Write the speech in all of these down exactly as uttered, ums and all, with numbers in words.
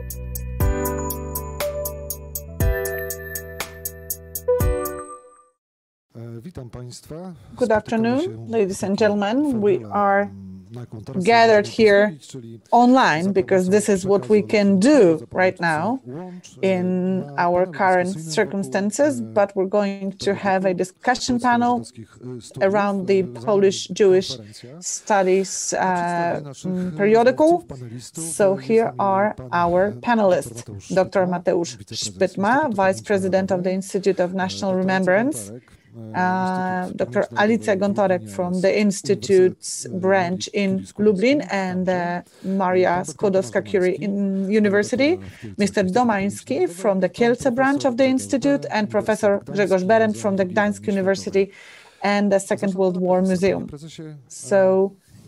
Good afternoon, ladies and gentlemen. We are gathered here online because this is what we can do right now in our current circumstances, but we're going to have a discussion panel around the Polish Jewish Studies uh, periodical. So here are our panelists: Doctor Mateusz Szpytma, Vice President of the Institute of National Remembrance, Uh, Doctor Alicja Gontorek from the Institute's branch in Lublin, and uh, Maria Skłodowska-Curie in University, Mister Domański from the Kielce branch of the Institute, and Professor Grzegorz Berendt from the Gdańsk University and the Second World War Museum. So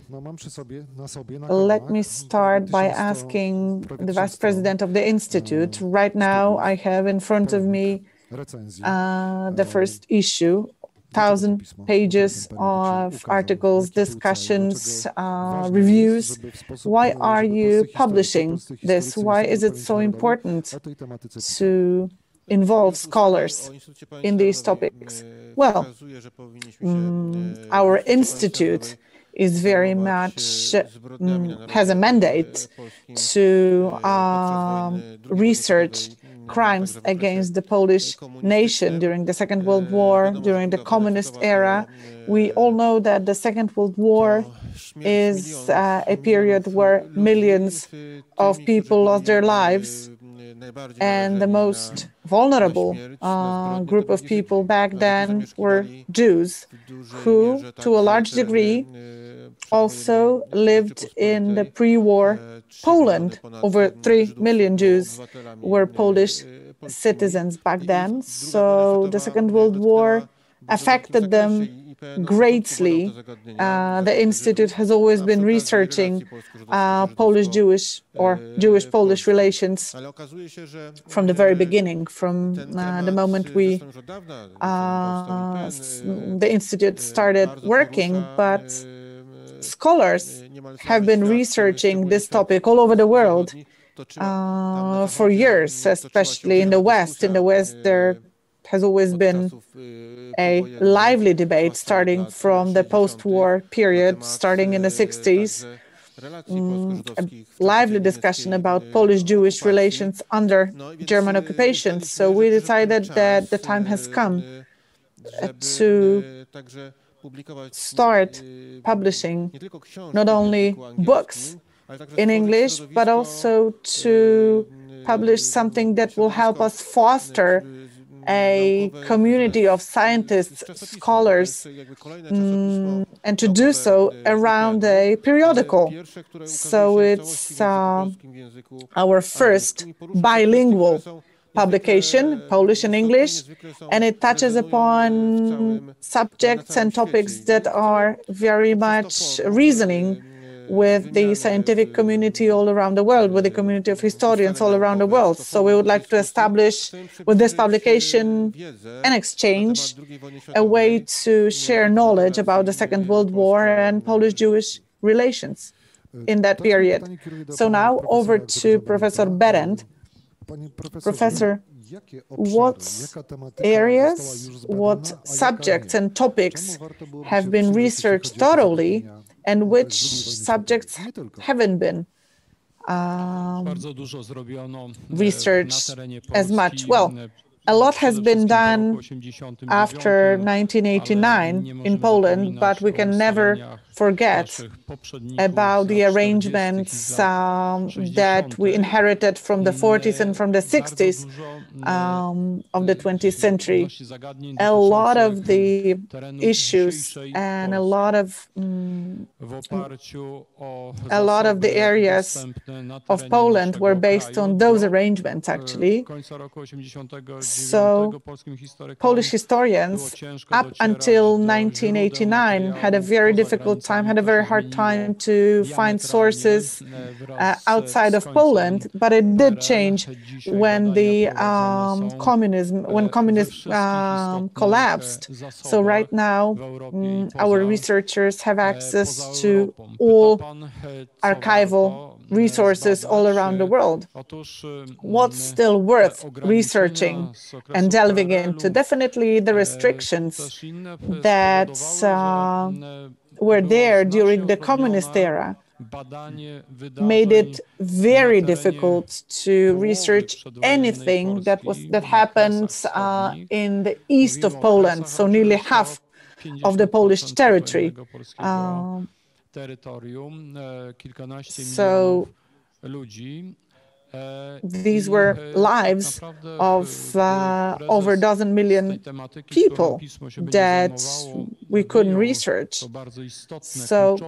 let me start by asking the Vice President of the Institute. Right now I have in front of me Uh, the first issue, thousand pages of articles, discussions, uh, reviews. Why are you publishing this? Why is it so important to involve scholars in these topics? Well, um, our institute is very much um, has a mandate to um, research crimes against the Polish nation during the Second World War, during the communist era. We all know that the Second World War is uh, a period where millions of people lost their lives, and the most vulnerable uh, group of people back then were Jews, who, to a large degree, also lived in the pre-war Poland. Over three million Jews were Polish citizens back then. So the Second World War affected them greatly. Uh, the Institute has always been researching uh, Polish-Jewish or Jewish-Polish relations from the very beginning, from uh, the moment we, uh, the Institute started working, but scholars have been researching this topic all over the world uh, for years, especially in the West. In the West, there has always been a lively debate starting from the post-war period, starting in the sixties, um, a lively discussion about Polish-Jewish relations under German occupation. So we decided that the time has come uh, to start publishing not only books in English, but also to publish something that will help us foster a community of scientists, scholars, um, and to do so around a periodical. So it's uh, our first bilingual publication, Polish and English, and it touches upon subjects and topics that are very much reasoning with the scientific community all around the world, with the community of historians all around the world. So we would like to establish with this publication an exchange, a way to share knowledge about the Second World War and Polish-Jewish relations in that period. So now over to Professor Berendt. Professor, what areas, what subjects and topics have been researched thoroughly, and which subjects haven't been um, researched as much? Well, a lot has been done after nineteen eighty-nine in Poland, but we can never forget about the arrangements um, that we inherited from the forties and from the sixties um, of the twentieth century. A lot of the issues and a lot of um, a lot of the areas of Poland were based on those arrangements, actually. So Polish historians, up until nineteen eighty-nine, had a very difficult time, had a very hard time to find sources uh, outside of Poland, but it did change when the um, communism, when communism um, collapsed. So right now, um, our researchers have access to all archival resources all around the world. What's still worth researching and delving into? Definitely the restrictions that uh, were there during the communist era made it very difficult to research anything that was that happens uh, in the east of Poland, so nearly half of the Polish territory. Um, so these were lives of uh, over a dozen million people that we couldn't research. So,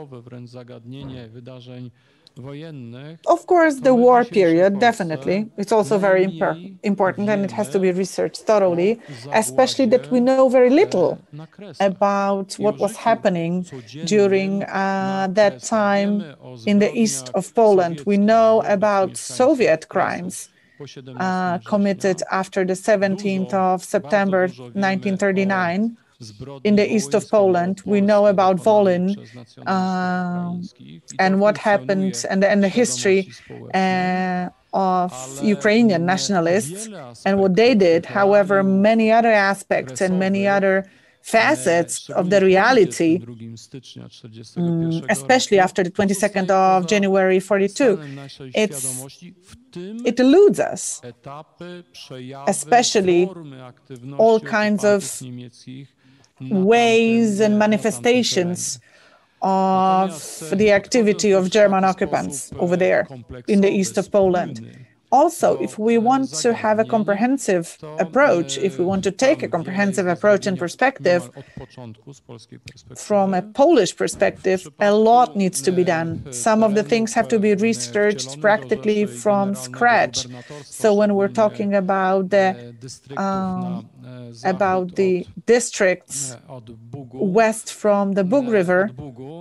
of course, the war period, definitely. It's also very impor important, and it has to be researched thoroughly, especially that we know very little about what was happening during uh, that time in the east of Poland. We know about Soviet crimes uh, committed after the seventeenth of September nineteen thirty-nine. In the east of Poland. We know about Volyn uh, and what happened and, and the history uh, of Ukrainian nationalists and what they did. However, many other aspects and many other facets of the reality, um, especially after the twenty-second of January forty-two, it's, it eludes us, especially all kinds of ways and manifestations of the activity of German occupants over there in the east of Poland. Also, if we want to have a comprehensive approach, if we want to take a comprehensive approach and perspective, from a Polish perspective, a lot needs to be done. Some of the things have to be researched practically from scratch. So when we're talking about the, um, about the districts west from the Bug River,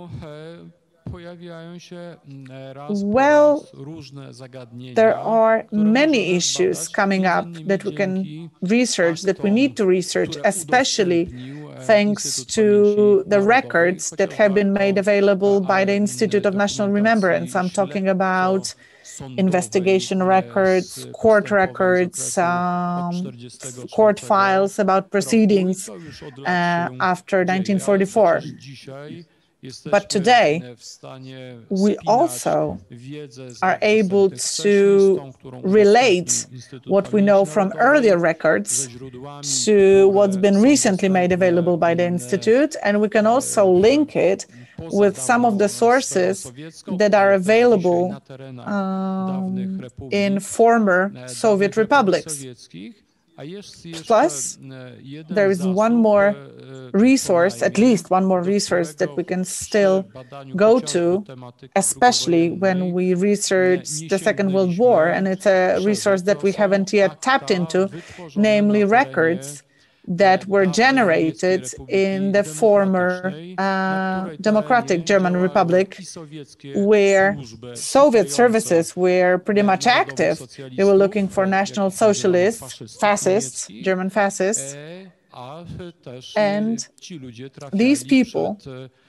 well, there are many issues coming up that we can research, that we need to research, especially thanks to the records that have been made available by the Institute of National Remembrance. I'm talking about investigation records, court records, um, court files about proceedings uh, after nineteen forty-four. But today, we also are able to relate what we know from earlier records to what's been recently made available by the Institute, and we can also link it with some of the sources that are available um, in former Soviet republics. Plus, there is one more resource, at least one more resource that we can still go to, especially when we research the Second World War, and it's a resource that we haven't yet tapped into, namely records that were generated in the former uh, democratic German Republic, where Soviet services were pretty much active. They were looking for National Socialists, fascists, German fascists, and these people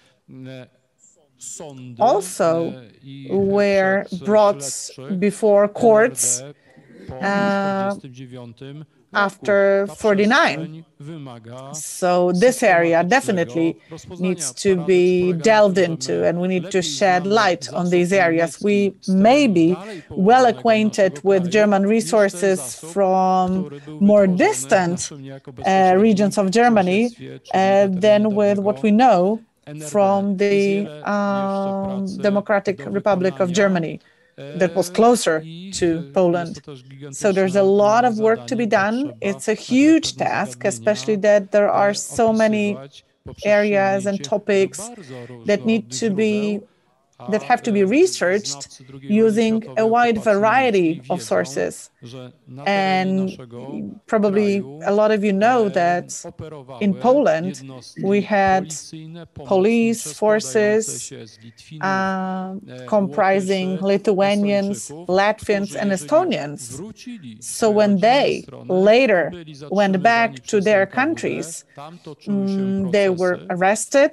also were brought before courts uh, after forty-nine. So this area definitely needs to be delved into, and we need to shed light on these areas. We may be well acquainted with German resources from more distant uh, regions of Germany uh, than with what we know from the um, Democratic Republic of Germany that was closer to Poland. So there's a lot of work to be done. It's a huge task, especially that there are so many areas and topics that need to be that have to be researched using a wide variety of sources. And probably a lot of you know that in Poland we had police forces uh, comprising Lithuanians, Latvians, and Estonians. So when they later went back to their countries, um, they were arrested,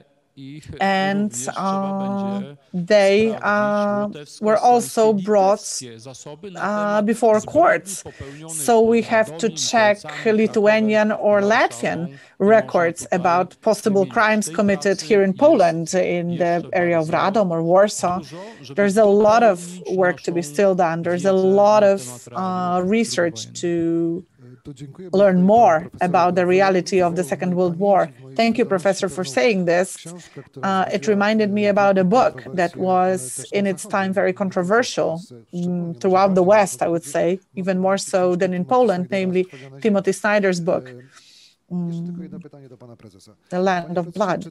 and uh, they uh, were also brought uh, before courts. So we have to check Lithuanian or Latvian records about possible crimes committed here in Poland, in the area of Radom or Warsaw. There's a lot of work to be still done. There's a lot of uh, research to learn more about the reality of the Second World War. Thank you, Professor, for saying this. Uh, it reminded me about a book that was, in its time, very controversial mm, throughout the West, I would say, even more so than in Poland, namely Timothy Snyder's book, mm, The Land of Blood.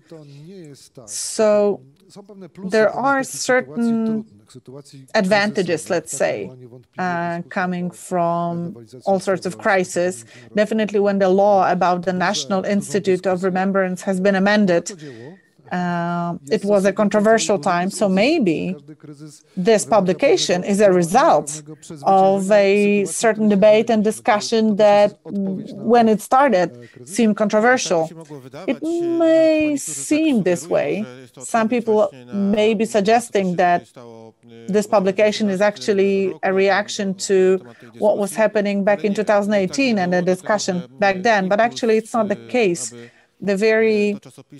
So there are certain advantages, let's say, uh, coming from all sorts of crises. Definitely when the law about the National Institute of Remembrance has been amended, Uh, it was a controversial time, so maybe this publication is a result of a certain debate and discussion that, when it started, seemed controversial. It may seem this way. Some people may be suggesting that this publication is actually a reaction to what was happening back in two thousand eighteen and a discussion back then, but actually it's not the case. The very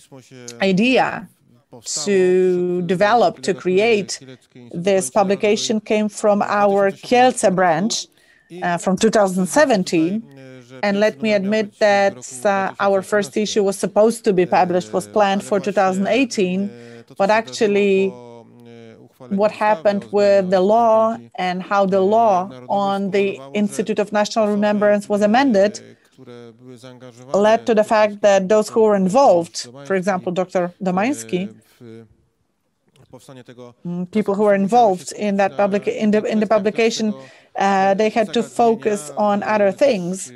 idea to develop, to create this publication came from our Kielce branch uh, from two thousand seventeen. And let me admit that uh, our first issue was supposed to be published, was planned for two thousand eighteen, but actually what happened with the law and how the law on the Institute of National Remembrance was amended led to the fact that those who were involved, for example, Doctor Domański, people who were involved in that public in the in the publication, uh, they had to focus on other things.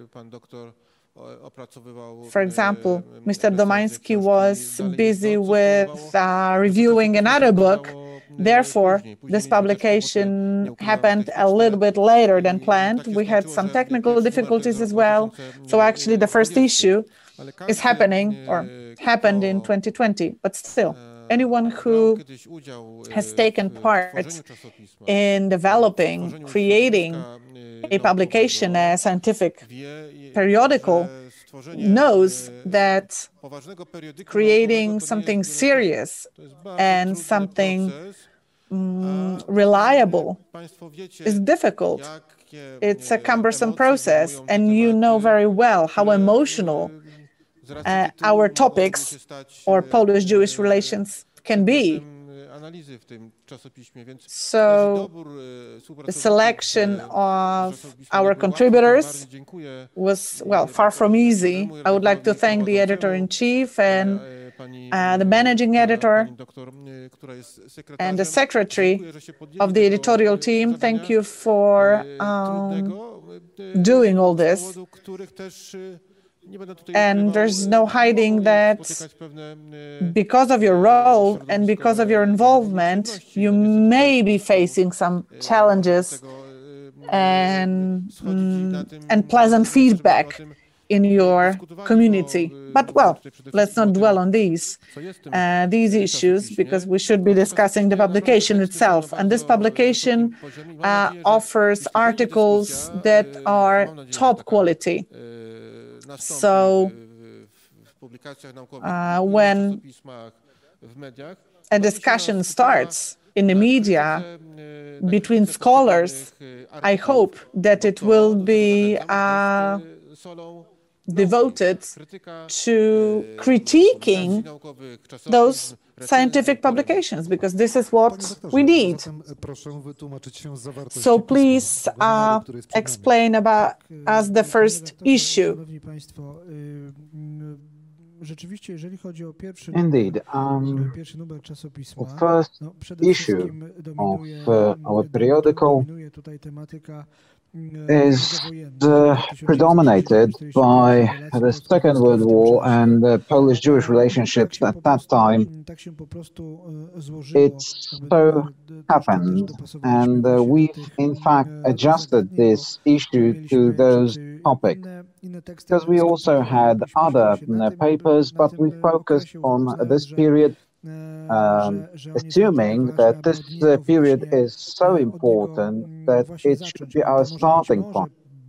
For example, Mister Domański was busy with uh, reviewing another book. Therefore, this publication happened a little bit later than planned. We had some technical difficulties as well. So actually the first issue is happening or happened in twenty twenty. But still, anyone who has taken part in developing, creating a publication, a scientific periodical, knows that creating something serious and something um, reliable is difficult. It's a cumbersome process, and you know very well how emotional uh, our topics or Polish-Jewish relations can be. So the selection of our contributors was, well, far from easy. I would like to thank the editor-in-chief and uh, the managing editor and the secretary of the editorial team. Thank you for um, doing all this. And there's no hiding that because of your role and because of your involvement, you may be facing some challenges and, mm, and pleasant feedback in your community. But, well, let's not dwell on these, uh, these issues, because we should be discussing the publication itself. And this publication uh, offers articles that are top quality. So uh, when a discussion starts in the media between scholars, I hope that it will be uh, devoted to critiquing those scientific publications, because this is what we need. So please uh, explain about us the first issue. Indeed, um, the first issue of uh, our periodical is uh, predominated by the Second World War and the Polish-Jewish relationships at that time. It so happened, and uh, we've in fact adjusted this issue to those topics, because we also had other uh, papers, but we focused on this period, Um, assuming that this uh, period is so important that it should be our starting point.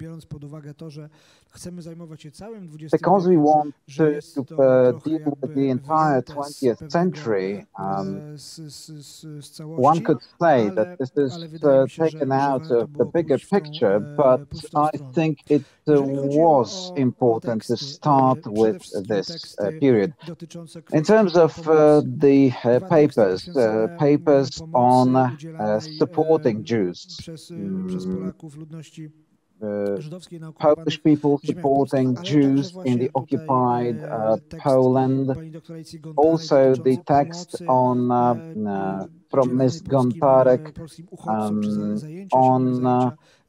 Because we want to uh, deal with the entire twentieth century, um, one could say that this is uh, taken out of the bigger picture, but I think it uh, was important to start with this uh, period. In terms of uh, the uh, papers, uh, papers on uh, supporting Jews, mm, Uh, Polish people supporting Jews in the occupied uh, Poland. Also, the text on uh, uh, from Miz Gontarek um, on uh,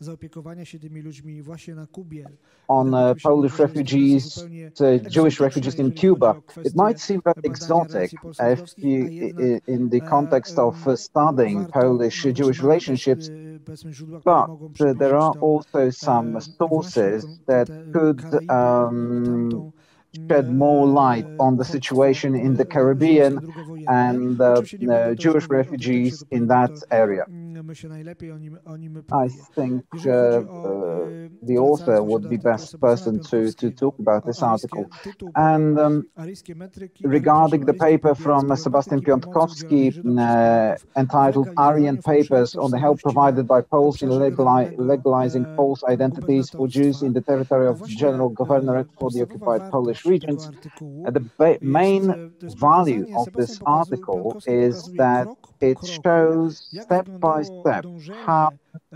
on uh, Polish refugees, uh, Jewish refugees in Cuba. It might seem very exotic if you, in the context of uh, studying Polish-Jewish relationships, but uh, there are also some sources that could um, shed more light on the situation in the Caribbean and uh, uh, Jewish refugees in that area. I think uh, uh, the author would be best person to, to talk about this article. And um, regarding the paper from Sebastian Piątkowski uh, entitled Aryan Papers on the help provided by Poles in legali legalizing Poles identities for Jews in the territory of General Governorate for the occupied Polish regions, uh, the main value of this article is that it shows step by step how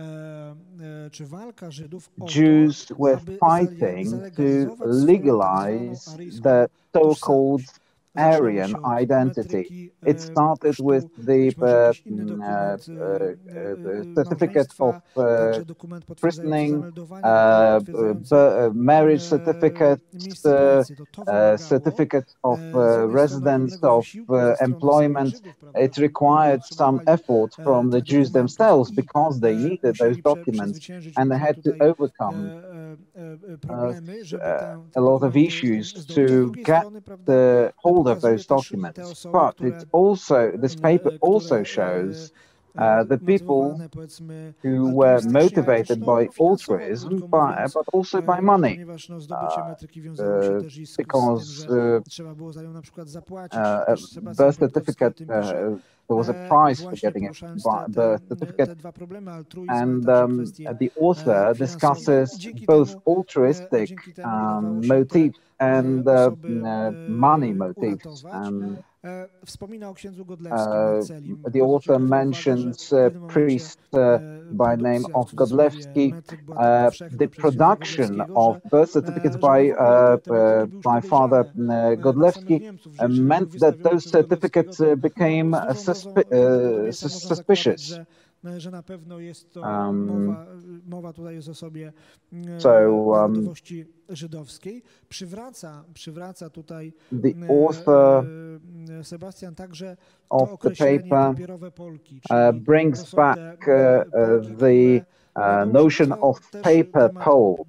Jews were fighting to legalize the so-called Aryan identity. It started with the uh, uh, uh, certificate of uh, christening, uh, uh, marriage certificates, uh, uh, certificates of uh, residence, of uh, employment. It required some effort from the Jews themselves because they needed those documents and they had to overcome uh, uh, a lot of issues to get the hold of those documents. But it also, this paper also shows uh, the people who were motivated by altruism, by, but also by money, uh, uh, because uh, uh, a birth certificate, uh, there was a price for getting a birth certificate, and um, the author discusses both altruistic um, motives and uh, uh, money motives. Um, uh, the author mentions a priest uh, by name of Godlewski. Uh, the production of birth certificates by uh, uh, by Father uh, Godlewski uh, meant that those certificates uh, became uh, suspi uh, sus suspicious. Um, so um, the author of the paper uh, brings back uh, uh, the uh, notion of paper Pole.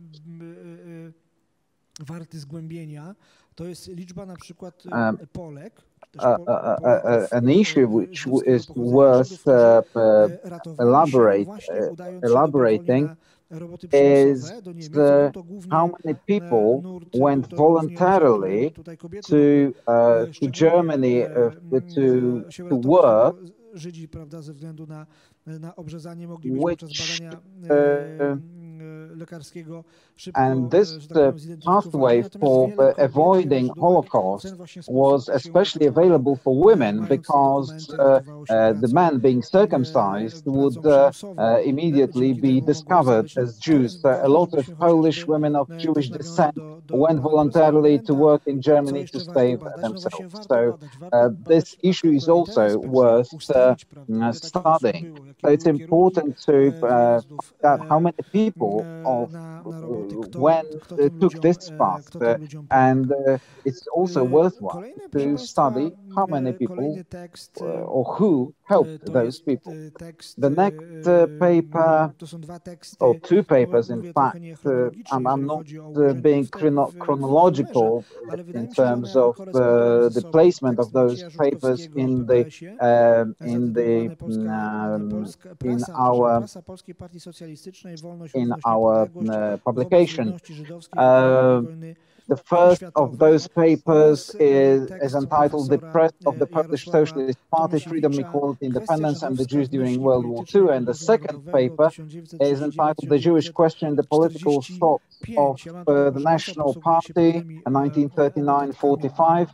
Um, Uh, uh, uh, uh, an issue which is worth uh, uh, elaborate, uh, elaborating is the, how many people went voluntarily to, uh, to Germany uh, to, to work, which uh, And this uh, pathway for uh, avoiding Holocaust was especially available for women because uh, uh, the men being circumcised would uh, uh, immediately be discovered as Jews. So a lot of Polish women of Jewish descent went voluntarily to work in Germany to save themselves. So uh, this issue is also worth uh, studying. So it's important to uh, find out how many people of when uh, took this path, uh, and uh, it's also worthwhile to study how many people uh, or who helped those people. The next uh, paper, or two papers in fact, uh, I'm, I'm not uh, being chrono chronological in terms of uh, the placement of those papers in the uh, in the um, in our in our uh, publication. Uh, the first of those papers is, is entitled "The Press of the Polish Socialist Party: Freedom, Equality, Independence, and the Jews During World War Two," and the second paper is entitled "The Jewish Question: The Political Thought of uh, the National Party, nineteen thirty-nine forty-five,"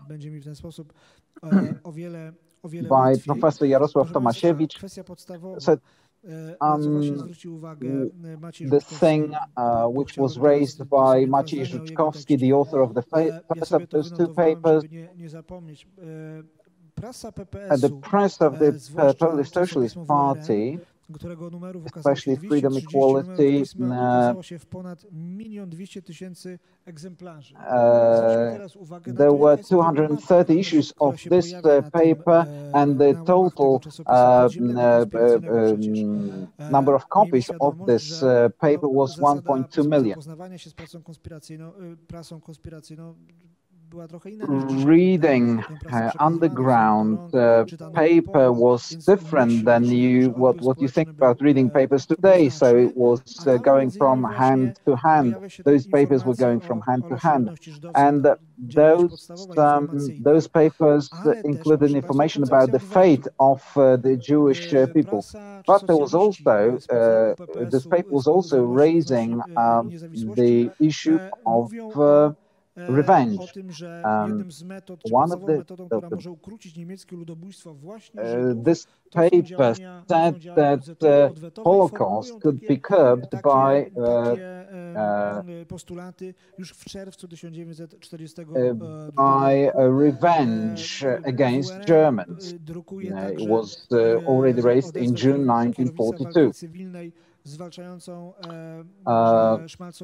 by Professor Jarosław Tomasiewicz. So, um, the thing uh, which was raised by Maciej Żuczkowski, the author of the first of those two papers, at the press of the uh, Polish Socialist Party, especially Freedom, Equality, uh, uh, there were two hundred thirty issues of this uh, paper, and the total uh, uh, um, number of copies of this uh, paper was one point two million. Reading uh, underground uh, paper was different than you what what you think about reading papers today. So it was uh, going from hand to hand. Those papers were going from hand to hand, and uh, those um, those papers included information about the fate of uh, the Jewish uh, people. But there was also uh, this paper was also raising um, the issue of uh, revenge. Um, one of the, the, the uh, this paper said that uh, Holocaust could be curbed by uh, uh, uh, by a revenge against Germans. Uh, it was uh, already raised in June nineteen forty-two. Uh,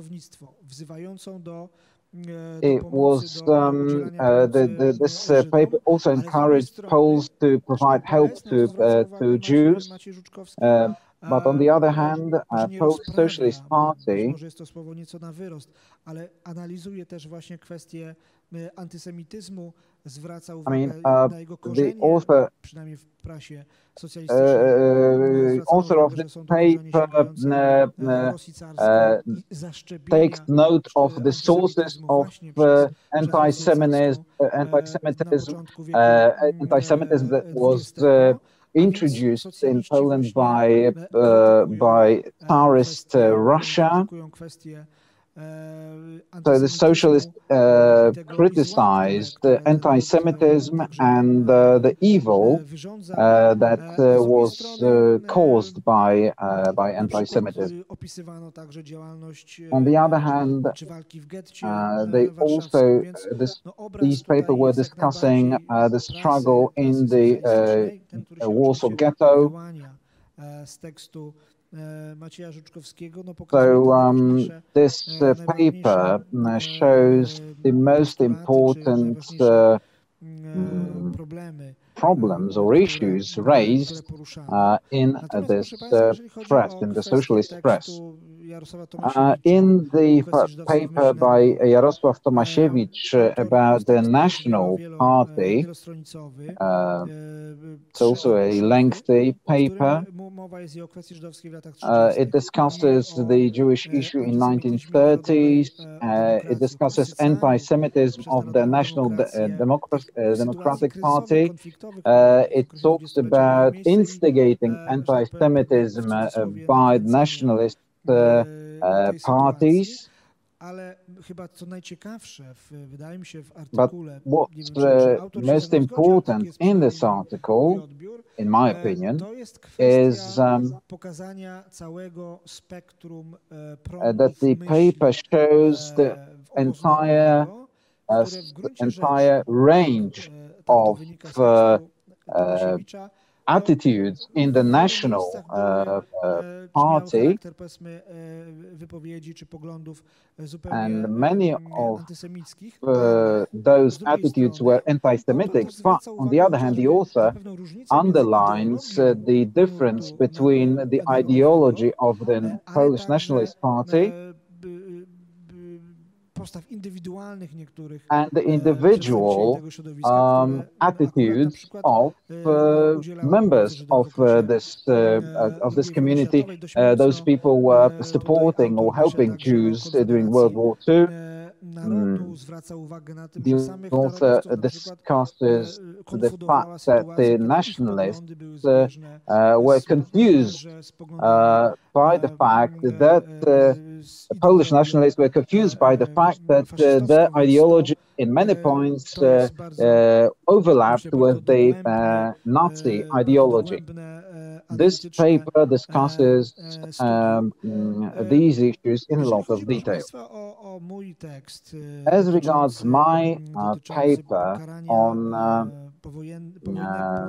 It was um, uh, the, the, this uh, paper also encouraged Poles to provide help to uh, to Jews, uh, but on the other hand, uh, Polish Socialist Party I mean, uh, the author, uh, author of the paper uh, uh, takes note of the sources of uh, anti-Semitism, uh, anti-Semitism, uh, anti-Semitism that was uh, introduced in Poland by uh, by Tsarist uh, Russia. So the socialists uh, criticized uh, anti-Semitism and uh, the evil uh, that uh, was uh, caused by uh, by anti-Semitism. On the other hand, uh, they also uh, this, these papers were discussing uh, the struggle in the uh, Warsaw Ghetto. So um, this uh, paper uh, shows the most important uh, problems or issues raised uh, in uh, this uh, press, in the socialist press. Uh, in the paper by Jarosław Tomasiewicz uh, about the National Party, uh, it's also a lengthy paper. Uh, it discusses the Jewish issue in nineteen thirties. Uh, it discusses anti-Semitism of the National De uh, Democrat uh, Democratic Party. Uh, it talks about instigating anti-Semitism uh, by nationalists Uh, uh, parties. But what's uh, most important in this article, in my opinion, is um, uh, that the paper shows the entire, uh, entire range of uh, uh, attitudes in the national uh, uh, party, and many of uh, those attitudes were anti-Semitic. But on the other hand, the author underlines uh, the difference between the ideology of the Polish Nationalist Party and the individual um, attitudes of uh, members of uh, this uh, of this community. Uh, those people were supporting or helping Jews during World War Two. Mm. The author discusses the fact that the nationalists uh, uh, were confused uh, by the fact that uh, the Polish nationalists were confused by the fact that uh, their ideology in many points uh, uh, overlapped with the uh, Nazi ideology. This paper discusses um, these issues in a lot of detail. As regards my uh, paper on uh, uh,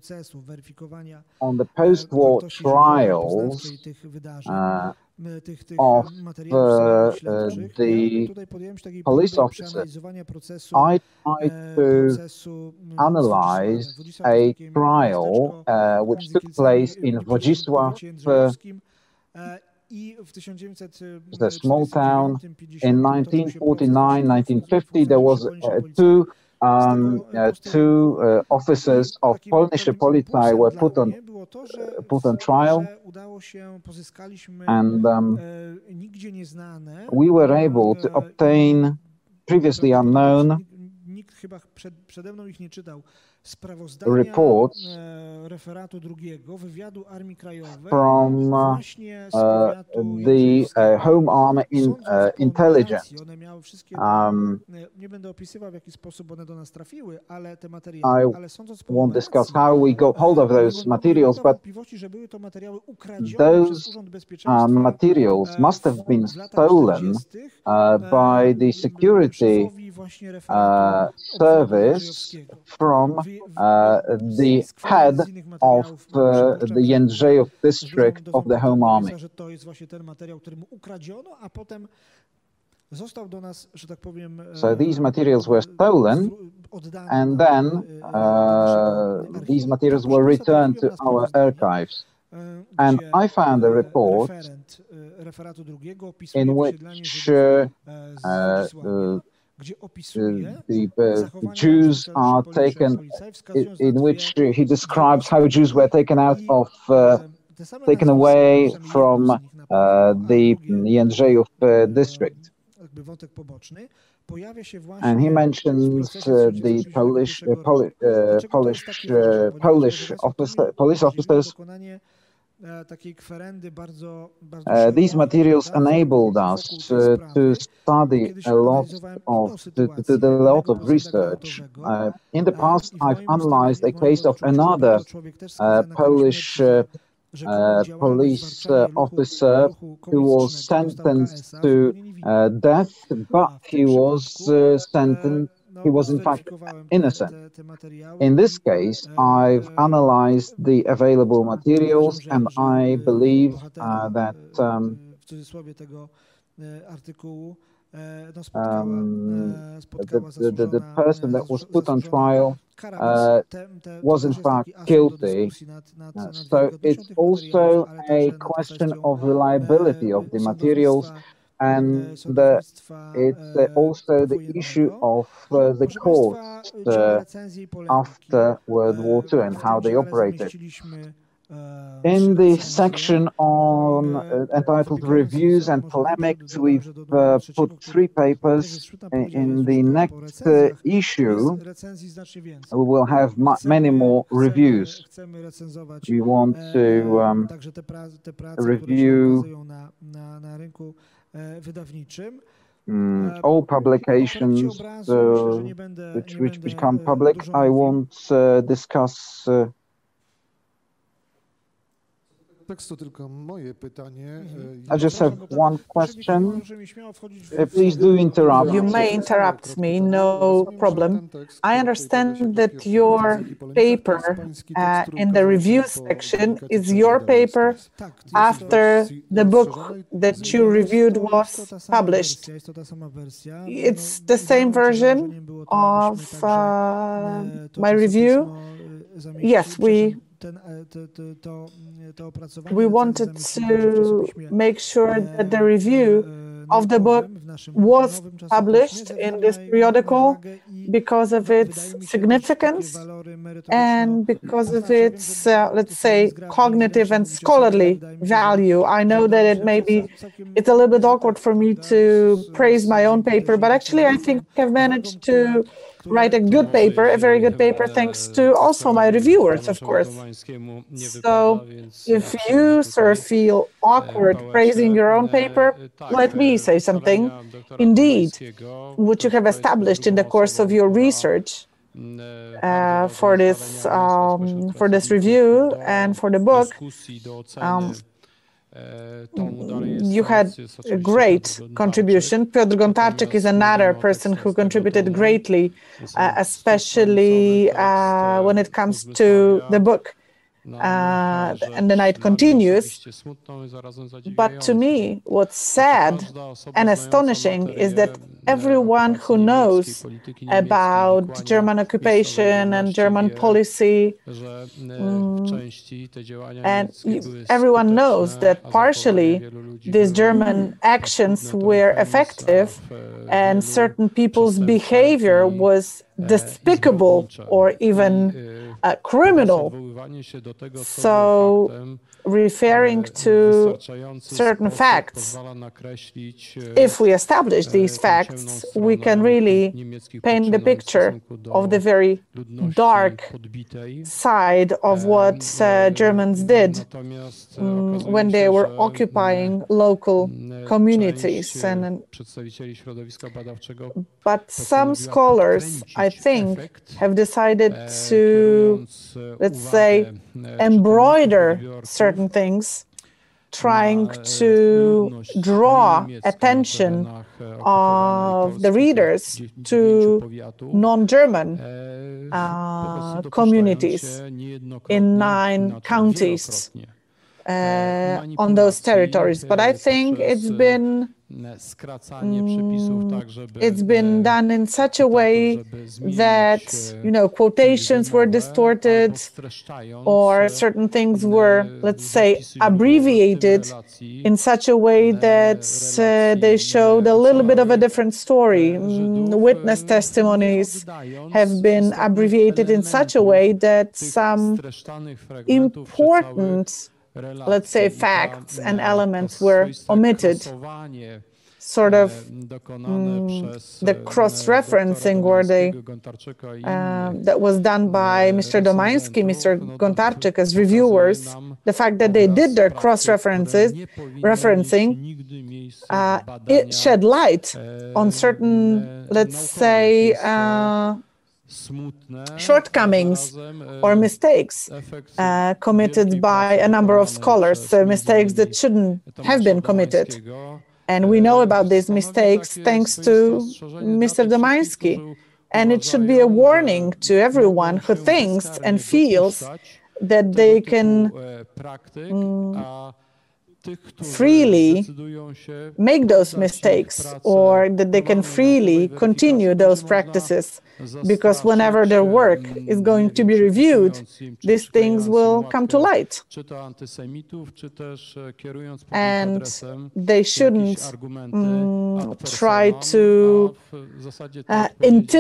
on the post-war trials uh, of uh, uh, the police officers, I tried to analyze a trial uh, which took place in Wodzisław, uh, it's a small town. In nineteen forty-nine nineteen fifty, there was uh, two um, uh, two uh, officers of Polnische Polizei were put on uh, put on trial, and um, we were able to obtain previously unknown reports from uh, uh, the uh, Home Army in, uh, intelligence. Um, I won't discuss how we got hold of those materials, but those uh, materials must have been stolen uh, by the security uh, service from uh, the head of uh, the Jędrzejów district of the Home Army. So these materials were stolen, and then uh, these materials were returned to our archives. And I found a report in which uh, uh, uh, the uh, Jews are taken, in, in which he describes how Jews were taken out of, uh, taken away from uh, the Jędrzejów uh, district. And he mentions uh, the Polish, uh, Poli uh, Polish, uh, Polish officer, police officers. Uh, these materials enabled us uh, to study a lot of, to, to do a lot of research. Uh, in the past, I've analyzed a case of another uh, Polish uh, uh, police uh, officer who was sentenced to uh, death, but he was uh, sentenced He was in fact innocent. In this case, I've analyzed the available materials, and I believe uh, that um, um, the, the, the person that was put on trial uh, was in fact guilty. Uh, so it's also a question of reliability of the materials. And the, it's uh, also the issue of uh, the courts uh, after World War Two and how they operated. In the section on uh, entitled Reviews and Polemics, we've uh, put three papers. In the next uh, issue, we will have many more reviews. We want to um, review Mm, all publications uh, which, which become public. I won't uh, discuss uh, I just have one question. Uh, please do interrupt. You may interrupt me, no problem. I understand that your paper uh, in the review section is your paper after the book that you reviewed was published. It's the same version of uh, my review? Yes, we We wanted to make sure that the review of the book was published in this periodical because of its significance and because of its, uh, let's say, cognitive and scholarly value. I know that it may be, it's a little bit awkward for me to praise my own paper, but actually I think I've managed to write a good paper, a very good paper, thanks to also my reviewers, of course. So if you, sir, feel awkward praising your own paper, let me say something. Indeed, what you have established in the course of your research uh, for this um, for this review and for the book, um, you had a great contribution. Piotr Gontarczyk is another person who contributed greatly, uh, especially uh, when it comes to the book. Uh, and the night continues. But to me, what's sad and astonishing is that everyone who knows about German occupation and German policy, um, and everyone knows that partially these German actions were effective and certain people's behavior was despicable or even uh, criminal. So, referring to certain facts, if we establish these facts, we can really paint the picture of the very dark side of what uh, Germans did um, when they were occupying local communities. And, but some scholars, I think, have decided to, let's say, embroider certain things, trying to draw attention of the readers to non-German uh, communities in nine counties uh, on those territories. But I think it's been Mm, it's been done in such a way that, you know, quotations were distorted or certain things were, let's say, abbreviated in such a way that uh, they showed a little bit of a different story. Mm, witness testimonies have been abbreviated in such a way that some important, let's say, facts and elements were omitted. Sort of mm, the cross-referencing or the, uh, that was done by Mister Domański, Mister Gontarczyk as reviewers, the fact that they did their cross-references, referencing, uh, it shed light on certain, let's say, uh, shortcomings or mistakes uh, committed by a number of scholars, so mistakes that shouldn't have been committed. And we know about these mistakes thanks to Mister Domański. And it should be a warning to everyone who thinks and feels that they can mm, freely make those mistakes or that they can freely continue those practices, because whenever their work is going to be reviewed, these things will come to light. And they shouldn't mm, try to uh,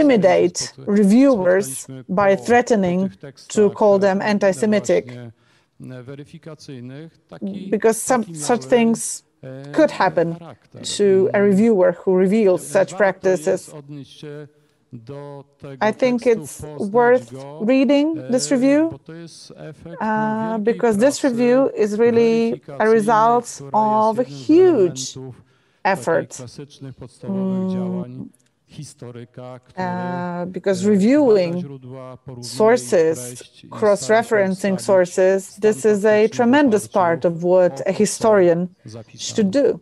intimidate reviewers by threatening to call them anti-Semitic. because some such things could happen to a reviewer who reveals such practices. I think it's worth reading this review uh, because this review is really a result of a huge effort. Mm, uh, because reviewing sources, cross-referencing sources, this is a tremendous part of what a historian should do.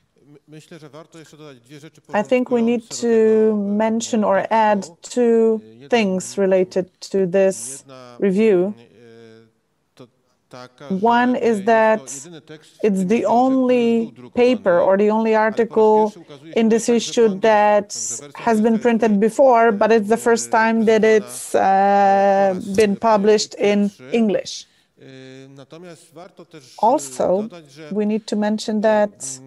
I think we need to mention or add two things related to this review. One is that it's the only paper or the only article in this issue that has been printed before, but it's the first time that it's uh, been published in English. Also, we need to mention that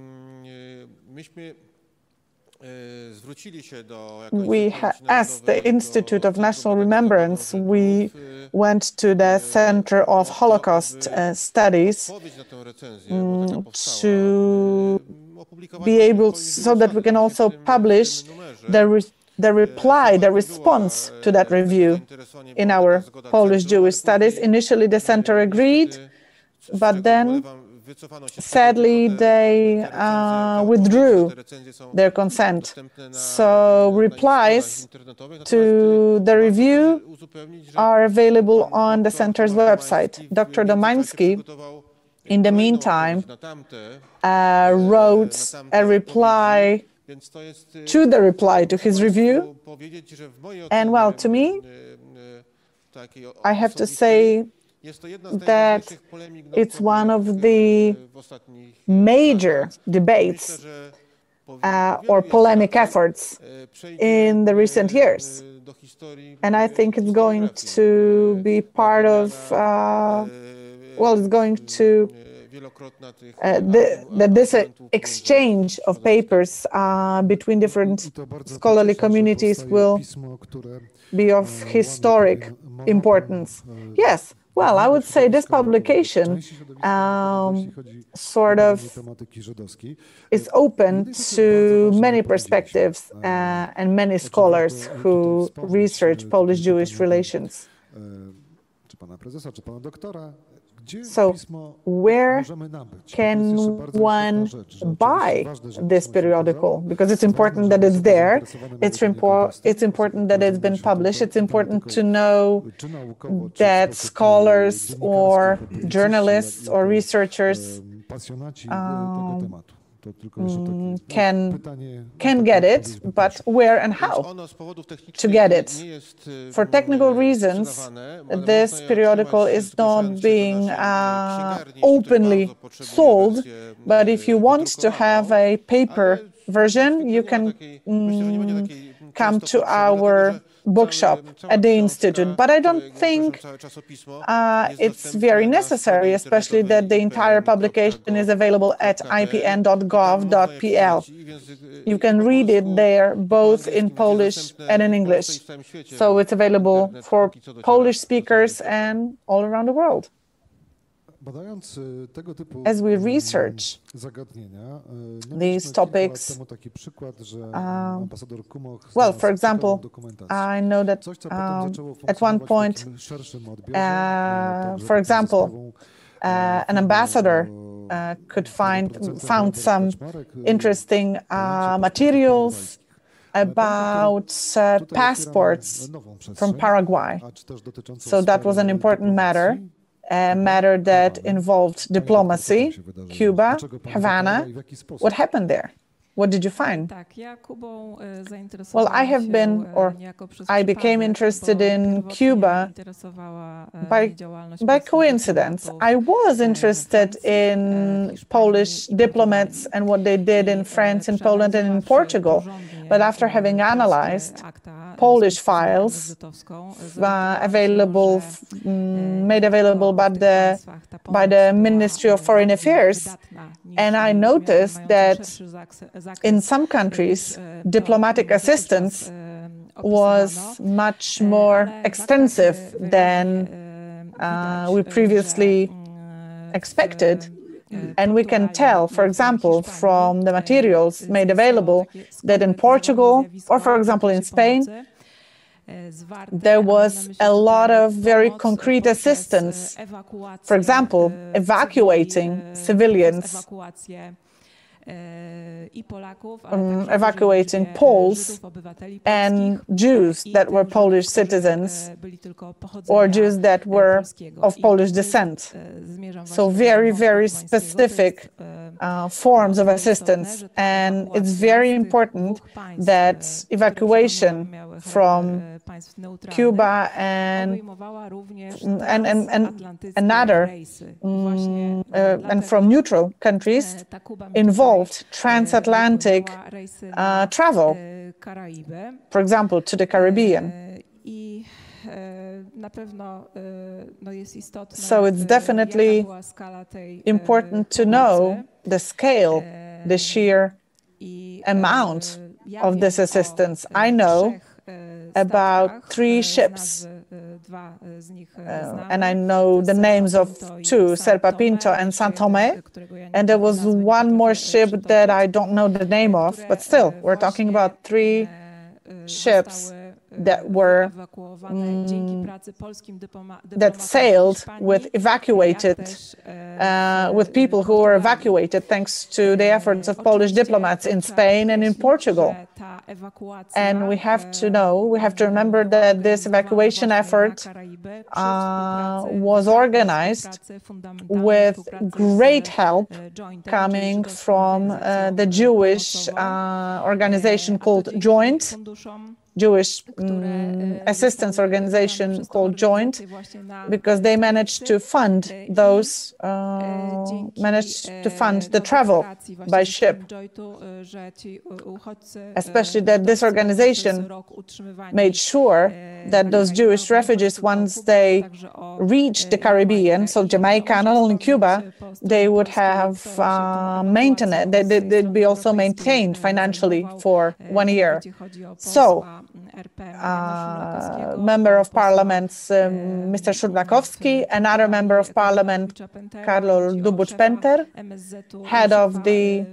we asked the Institute of National Remembrance, we went to the Center of Holocaust uh, Studies um, to be able, so that we can also publish the, re the reply, the response to that review in our Polish Jewish Studies. Initially, the center agreed, but then sadly, they uh, withdrew their consent. So replies to the review are available on the center's website. Doctor Domański, in the meantime, uh, wrote a reply to the reply to his review. And well, to me, I have to say that it's one of the major debates uh, or polemic efforts in the recent years. And I think it's going to be part of, uh, well, it's going to, uh, the, that this uh, exchange of papers uh, between different scholarly communities will be of historic importance. Yes. Well, I would say this publication um, sort of is open to many perspectives uh, and many scholars who research Polish-Jewish relations. So, where can one buy this periodical? Because it's important that it's there, it's, it's important that it's been published, it's important to know that scholars or journalists or researchers um, can, can get it, but where and how to get it. For technical reasons, this periodical is not being uh, openly sold, but if you want to have a paper version, you can mm, come to our bookshop at the Institute. But I don't think uh, it's very necessary, especially that the entire publication is available at I P N dot gov dot P L. You can read it there both in Polish and in English. So it's available for Polish speakers and all around the world. As we research these topics, uh, well, for example, I know that um, at one point, uh, for example, uh, an ambassador uh, could find found some interesting uh, materials about uh, passports from Paraguay. So that was an important matter. A matter that involved diplomacy, Cuba, Havana. What happened there? What did you find? Well, I have been, or I became interested in Cuba by, by coincidence. I was interested in Polish diplomats and what they did in France, in Poland, and in Portugal. But after having analyzed Polish files uh, available, um, made available by the, by the Ministry of Foreign Affairs, and I noticed that in some countries, diplomatic assistance was much more extensive than uh, we previously expected. And we can tell, for example, from the materials made available, that in Portugal, or for example in Spain, there was a lot of very concrete assistance. For example, evacuating civilians, um, evacuating Poles and Jews that were Polish citizens or Jews that were of Polish descent. So very, very specific uh, forms of assistance. And it's very important that evacuation from Cuba and, and, and, and another, um, uh, and from neutral countries involved transatlantic uh, travel, for example, to the Caribbean. So it's definitely important to know the scale, the sheer amount of this assistance. I know about three ships, uh, and I know the names of two, Serpa Pinto and San Tomé, and there was one more ship that I don't know the name of, but still, we're talking about three ships that were um, that sailed with evacuated uh, with people who were evacuated thanks to the efforts of Polish diplomats in Spain and in Portugal. And we have to know, we have to remember that this evacuation effort uh, was organized with great help coming from uh, the Jewish uh, organization called Joint, Jewish um, assistance organization called Joint, because they managed to fund those, uh, managed to fund the travel by ship. Especially that this organization made sure that those Jewish refugees, once they reached the Caribbean, so Jamaica, not only Cuba, they would have uh, maintenance, they, they, they'd be also maintained financially for one year. So, Uh, Member of Parliament, um, Mister Szurdakowski, another Member of Parliament, Karol Dubuc-Penter, head of the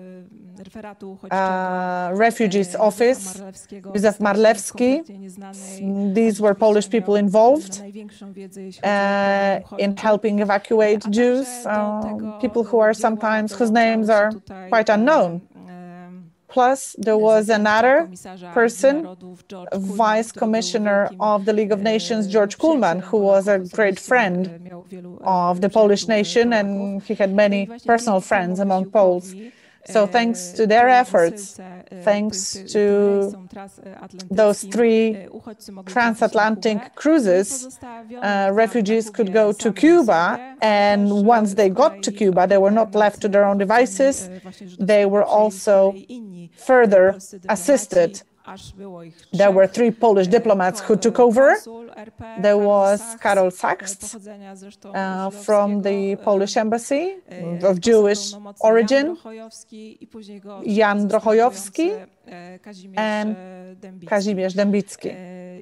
uh, Refugees Office, Józef Marlewski. These were Polish people involved uh, in helping evacuate Jews, uh, people who are sometimes, whose names are quite unknown. Plus, there was another person, Vice Commissioner of the League of Nations, George Kuhlman, who was a great friend of the Polish nation, and he had many personal friends among Poles. So thanks to their efforts, thanks to those three transatlantic cruises, uh, refugees could go to Cuba, and once they got to Cuba, they were not left to their own devices. They were also further assisted. There were three Polish diplomats who took over. There was Karol Sakst uh, from the Polish embassy of Jewish origin, Jan Drochojowski, and Kazimierz Dębicki.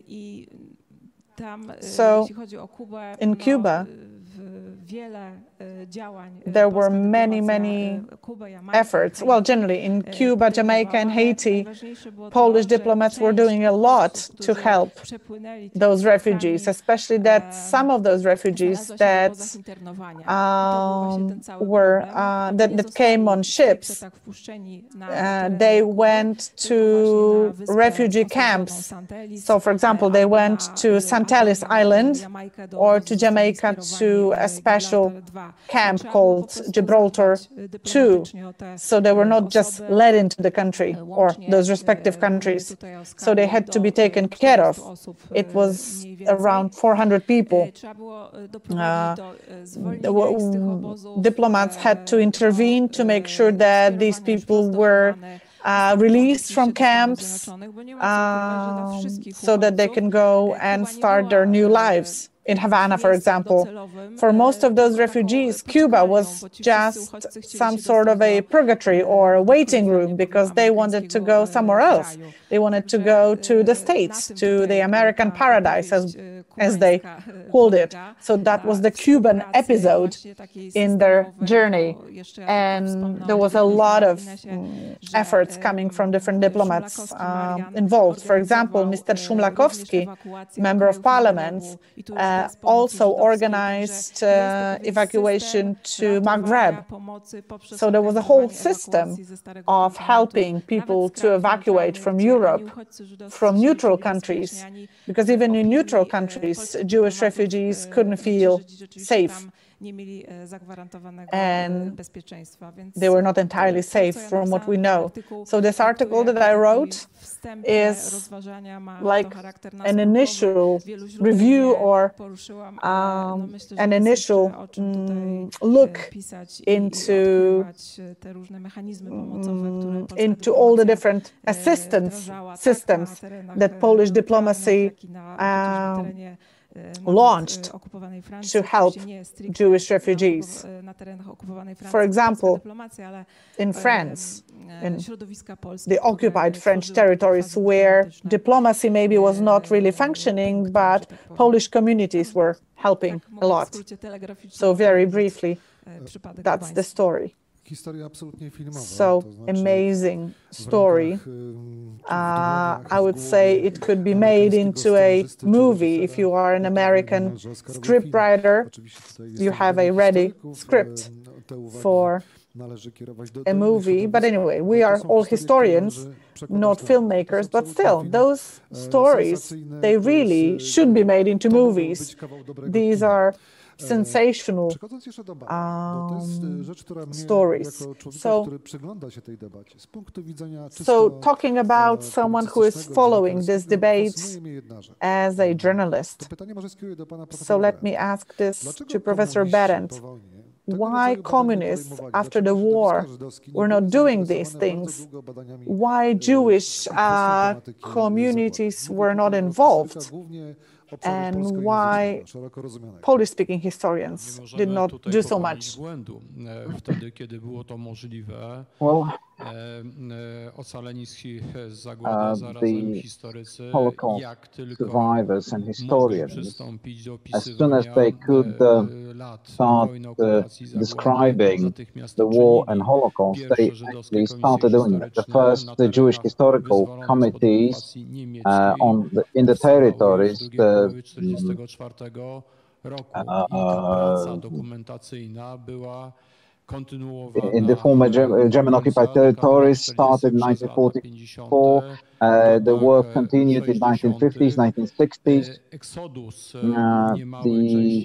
So, in Cuba, there were many, many efforts. Well, generally in Cuba, Jamaica, and Haiti, Polish diplomats were doing a lot to help those refugees, especially that some of those refugees that um, were uh, that, that came on ships, uh, they went to refugee camps. So, for example, they went to Saint Ellis Island or to Jamaica to a special camp called Gibraltar two. So they were not just led into the country or those respective countries. So they had to be taken care of. It was around four hundred people. Uh, diplomats had to intervene to make sure that these people were Uh, released from camps um, so that they can go and start their new lives. in Havana, for example. For most of those refugees, Cuba was just some sort of a purgatory or a waiting room because they wanted to go somewhere else. They wanted to go to the States, to the American paradise, as, as they called it. So that was the Cuban episode in their journey. And there was a lot of um, efforts coming from different diplomats um, involved. For example, Mister Szumlakowski, member of parliament, uh, also organized uh, evacuation to Maghreb. So there was a whole system of helping people to evacuate from Europe, from neutral countries, because even in neutral countries, Jewish refugees couldn't feel safe. And they were not entirely safe from what we know. So this article that I wrote is like an initial review or um, an initial um, look into, um, into all the different assistance systems that Polish diplomacy um, launched to help Jewish refugees. For example, in France, in the occupied French territories where diplomacy maybe was not really functioning, but Polish communities were helping a lot. So very briefly, that's the story. So amazing story. Uh, I would say it could be made into a movie. If you are an American scriptwriter, you have a ready script for a movie. But anyway, we are all historians, not filmmakers, but still, those stories, they really should be made into movies. These are sensational um, stories. So, so talking about someone who is following this debate as a journalist. So let me ask this to Professor Behrendt. Why communists, after the war, were not doing these things? Why Jewish uh, communities were not involved? And why Polish-speaking historians did not do so much? Well, uh, the Holocaust survivors and historians, as soon as they could uh, start uh, describing the war and Holocaust, they actually started doing it. The first the Jewish historical committees uh, on the, in the territories, the uh, in the former German-occupied territories started in nineteen forty-four. Uh, the work continued in nineteen fifties, nineteen sixties. Uh, the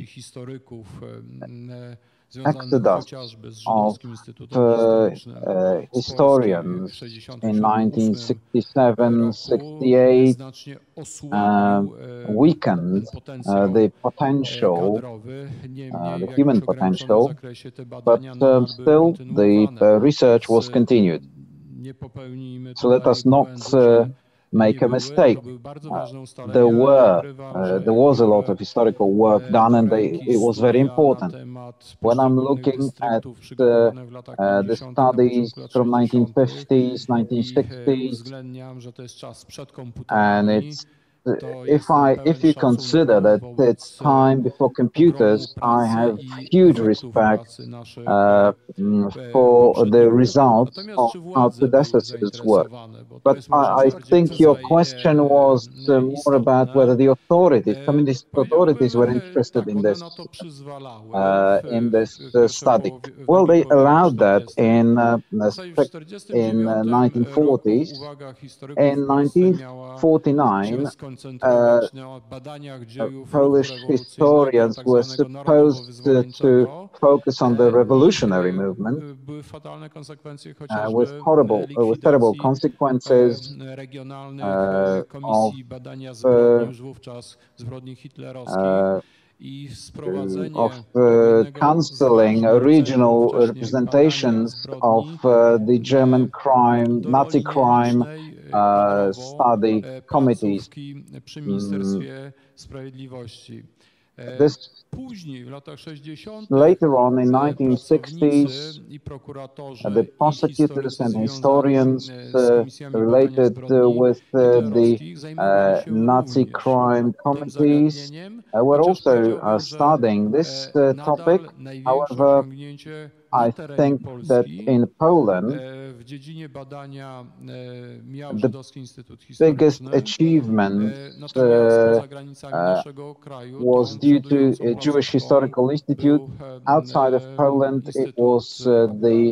exodus of uh, uh, historians in nineteen sixty-seven, sixty-eight uh, weakened uh, the potential, uh, the human potential, but uh, still the uh, research was continued. So let us not uh, make a mistake. Uh, there were, uh, there was a lot of historical work done, and they, it was very important. When I'm looking at uh, uh, the studies from nineteen fifties, nineteen sixties, and it's if I if you consider that it's time before computers, I have huge respect uh, for the results of our predecessors' work. But I, I think your question was uh, more about whether the authorities, communist authorities, were interested in this uh, in this uh, study. Well, they allowed that in uh, in uh, nineteen forties. In nineteen forty-nine, uh, Polish historians were supposed to, to focus on the revolutionary movement uh, with horrible, uh, with terrible consequences uh, of uh, uh, of uh, cancelling regional representations of uh, the German crime, Nazi crime uh, study committees. Mm. This later on in nineteen sixties, uh, the prosecutors and historians uh, related uh, with uh, the uh, Nazi crime committees uh, were also uh, studying this uh, topic. However, I think that in Poland, the biggest achievement uh, uh, was due to a Jewish Historical Institute. Outside of Poland, it was uh, the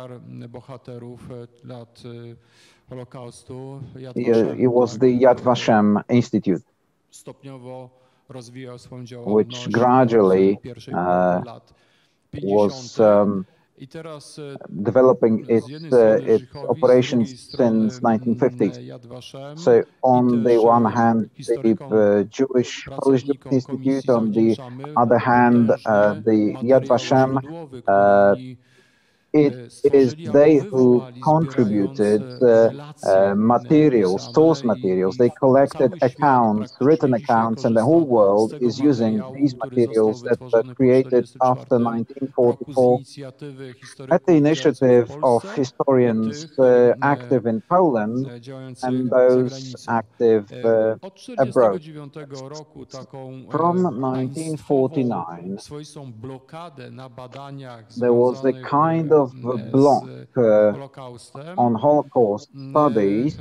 it was the Yad Vashem Institute, which gradually uh, was um, developing its, uh, its operations since nineteen fifties. So on the one hand, the uh, Jewish Polish Jewish Institute, on the other hand, uh, the Yad Vashem, uh, it is they who contributed uh, uh, materials, source materials. They collected accounts, written accounts, and the whole world is using these materials that were created after nineteen forty-four at the initiative of historians uh, active in Poland and those active uh, abroad. From nineteen forty-nine, there was a kind of a block uh, on Holocaust studies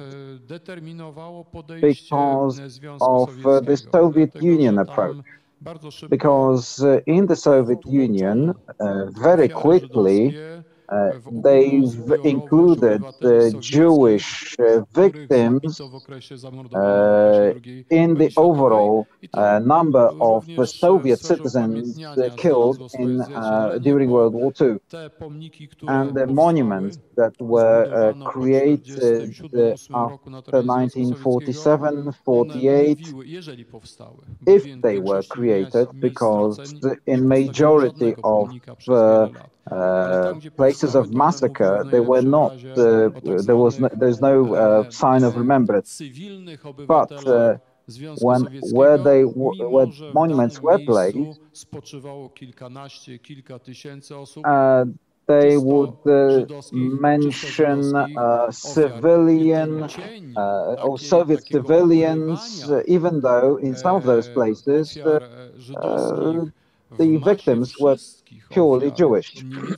because of uh, the Soviet Union approach. Because uh, in the Soviet Union, uh, very quickly, Uh, they've included the Jewish uh, victims uh, in the overall uh, number of uh, Soviet citizens uh, killed in, uh, during World War Two. And the monuments that were uh, created uh, after nineteen forty-seven, forty-eight, if they were created, because in majority of uh, Uh, places of massacre, they were not, uh, there was no, there's no uh, sign of remembrance. But uh, when, where they, where monuments were placed, uh, they would uh, mention uh, civilian uh, or Soviet civilians, uh, even though in some of those places uh, uh, the victims were purely Jewish.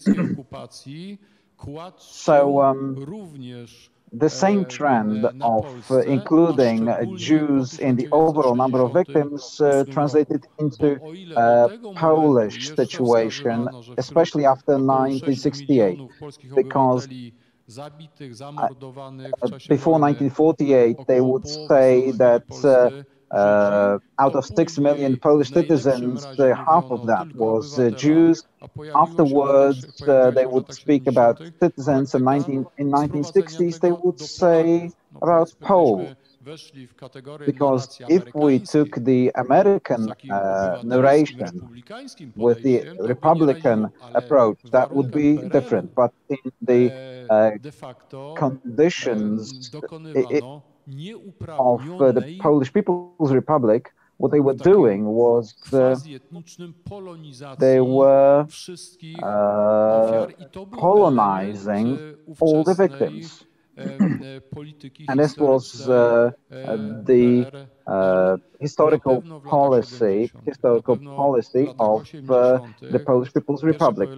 So um, the same trend of uh, including uh, Jews in the overall number of victims uh, translated into uh, Polish situation, especially after nineteen sixty-eight, because uh, before nineteen forty-eight, they would say that uh, Uh, out of six million Polish citizens, uh, half of that was uh, Jews. Afterwards, uh, they would speak about citizens. In, nineteen, in nineteen sixties, they would say about Poles. Because if we took the American uh, narration with the Republican approach, that would be different. But in the uh, conditions, it, it, of uh, the Polish People's Republic, what they were doing was uh, they were uh, colonizing all the victims. And this was uh, the uh, historical policy, historical policy of uh, the Polish People's Republic.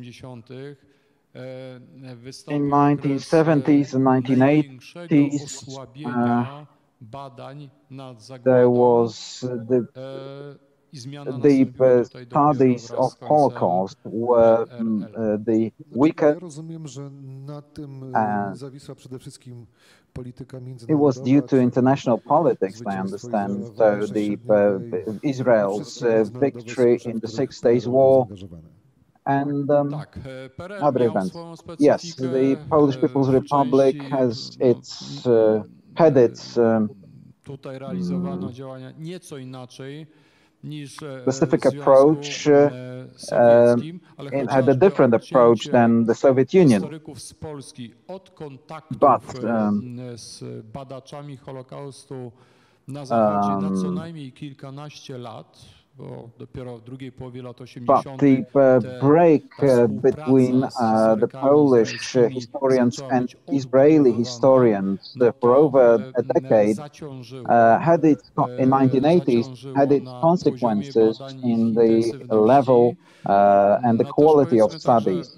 In nineteen seventies and nineteen eighties, uh, there was the, the uh, studies of Holocaust were uh, the weaker. Uh, it was due to international politics, I understand. So the uh, Israel's uh, victory in the Six Days War and um, other events. Yes, the Polish People's Republic has its uh, had its um, specific approach, uh, uh, and had a different approach than the Soviet Union. But um, um, But the uh, break uh, between uh, the Polish uh, historians and Israeli historians uh, for over a decade uh, had its, in nineteen eighties, had its consequences in the level uh, and the quality of studies.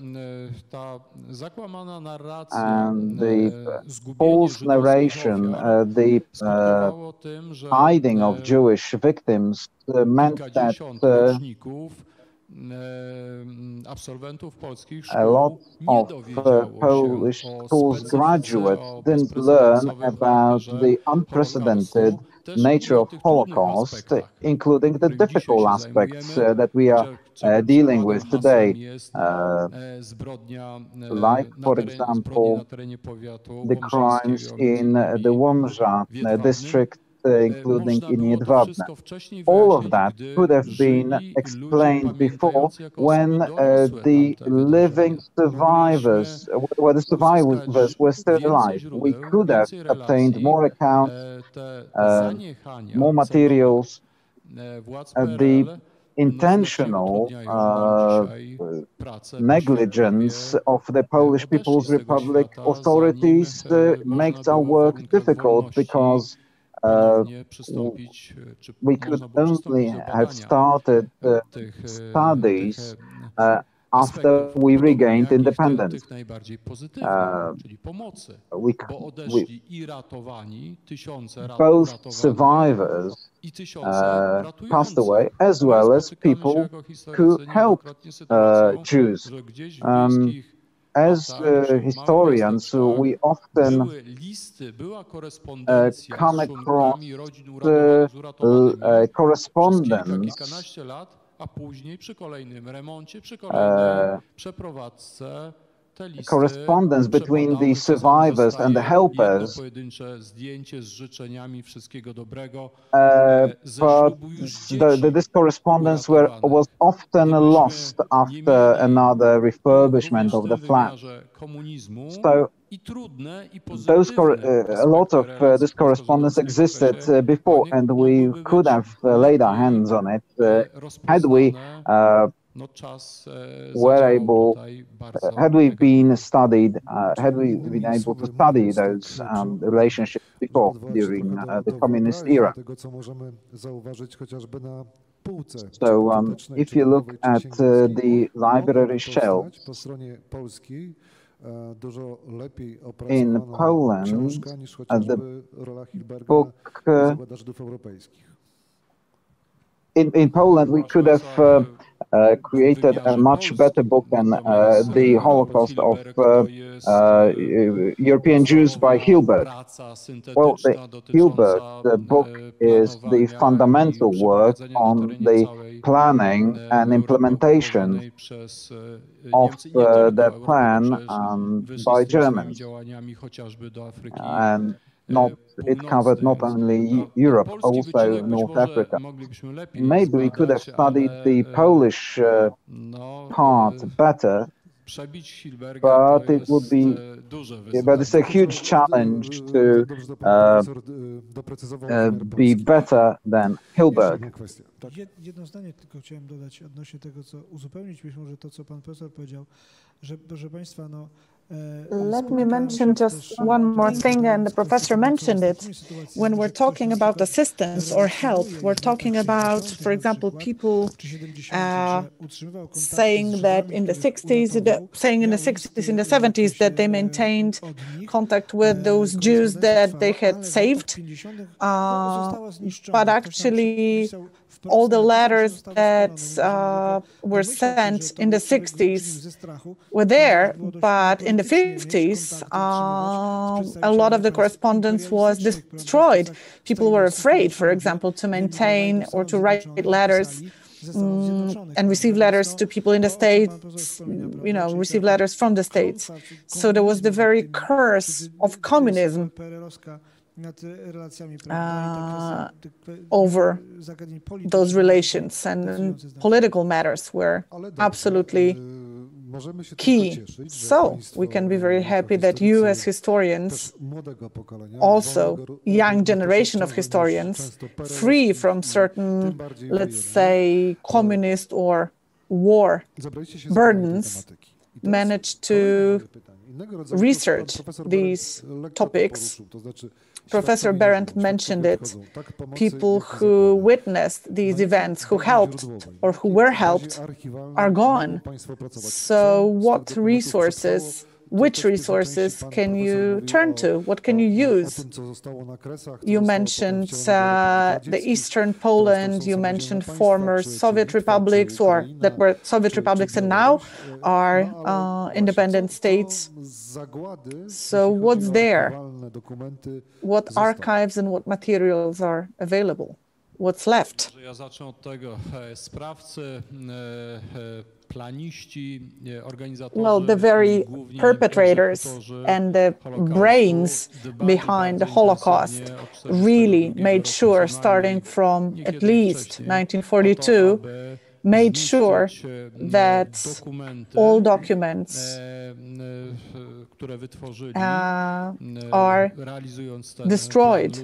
And the false narration, uh, the uh, hiding of Jewish victims uh, meant that uh, a lot of uh, Polish schools graduates didn't learn about the unprecedented nature of Holocaust, including the difficult aspects uh, that we are uh, dealing with today, uh, like, for example, the crimes in uh, the Łomża uh, district, uh, including in Jedwabne. All of that could have been explained before when uh, the living survivors, where the survivors were still alive. We could have obtained more accounts, uh, more materials. Uh, the intentional uh, negligence of the Polish People's Republic authorities uh, makes our work difficult because uh, we could only have started uh, studies uh, after we regained independence. Uh, we, we, both survivors uh, passed away, as well as people who helped uh, Jews. Um, as uh, historians, we often uh, come across uh, uh, correspondence uh, correspondence between the survivors and the helpers, uh, but the, the, this correspondence were, was often lost after another refurbishment of the flat. So those uh, a lot of uh, this correspondence existed uh, before, and we could have uh, laid our hands on it uh, had we uh, were able, uh, had we been studied, uh, had we been able to study those um, relationships before, during uh, the communist era. So um, if you look at uh, the library shelves, in Poland, uh, the book, uh, in, in Poland we could have uh, Uh, created a much better book than uh, the Holocaust of uh, uh, European Jews by Hilbert. Well, the Hilbert the book is the fundamental work on the planning and implementation of uh, the plan um, by Germans. And not, it covered not only Europe, also North Africa. Maybe we could have studied the Polish uh, part better, but it would be, but it's a huge challenge to uh, uh, be better than Hilbert. Jedno zdanie tylko chciałem dodać odnośnie tego, co uzupełnić, myślę, że to, co pan profesor powiedział, że proszę państwa, no let me mention just one more thing, and the professor mentioned it. When we're talking about assistance or help, we're talking about, for example, people uh, saying that in the sixties, saying in the sixties, in the seventies, that they maintained contact with those Jews that they had saved, uh, but actually all the letters that uh, were sent in the sixties were there, but in the fifties, uh, a lot of the correspondence was destroyed. People were afraid, for example, to maintain or to write letters um, and receive letters to people in the States, you know, receive letters from the States. So there was the very curse of communism Uh, over those relations, and, and political matters were absolutely key. So we can be very happy that you as historians, also young generation of historians, free from certain, let's say, communist or war burdens, managed to research these topics. Professor Berendt mentioned it. People who witnessed these events, who helped or who were helped, are gone. So what resources, which resources can you turn to? What can you use? You mentioned uh, the Eastern Poland, you mentioned former Soviet republics, or that were Soviet republics and now are uh, independent states. So what's there? What archives and what materials are available? What's left? Well, the very perpetrators and the brains behind the Holocaust really made sure, starting from at least nineteen forty-two, made sure that all documents uh, are destroyed,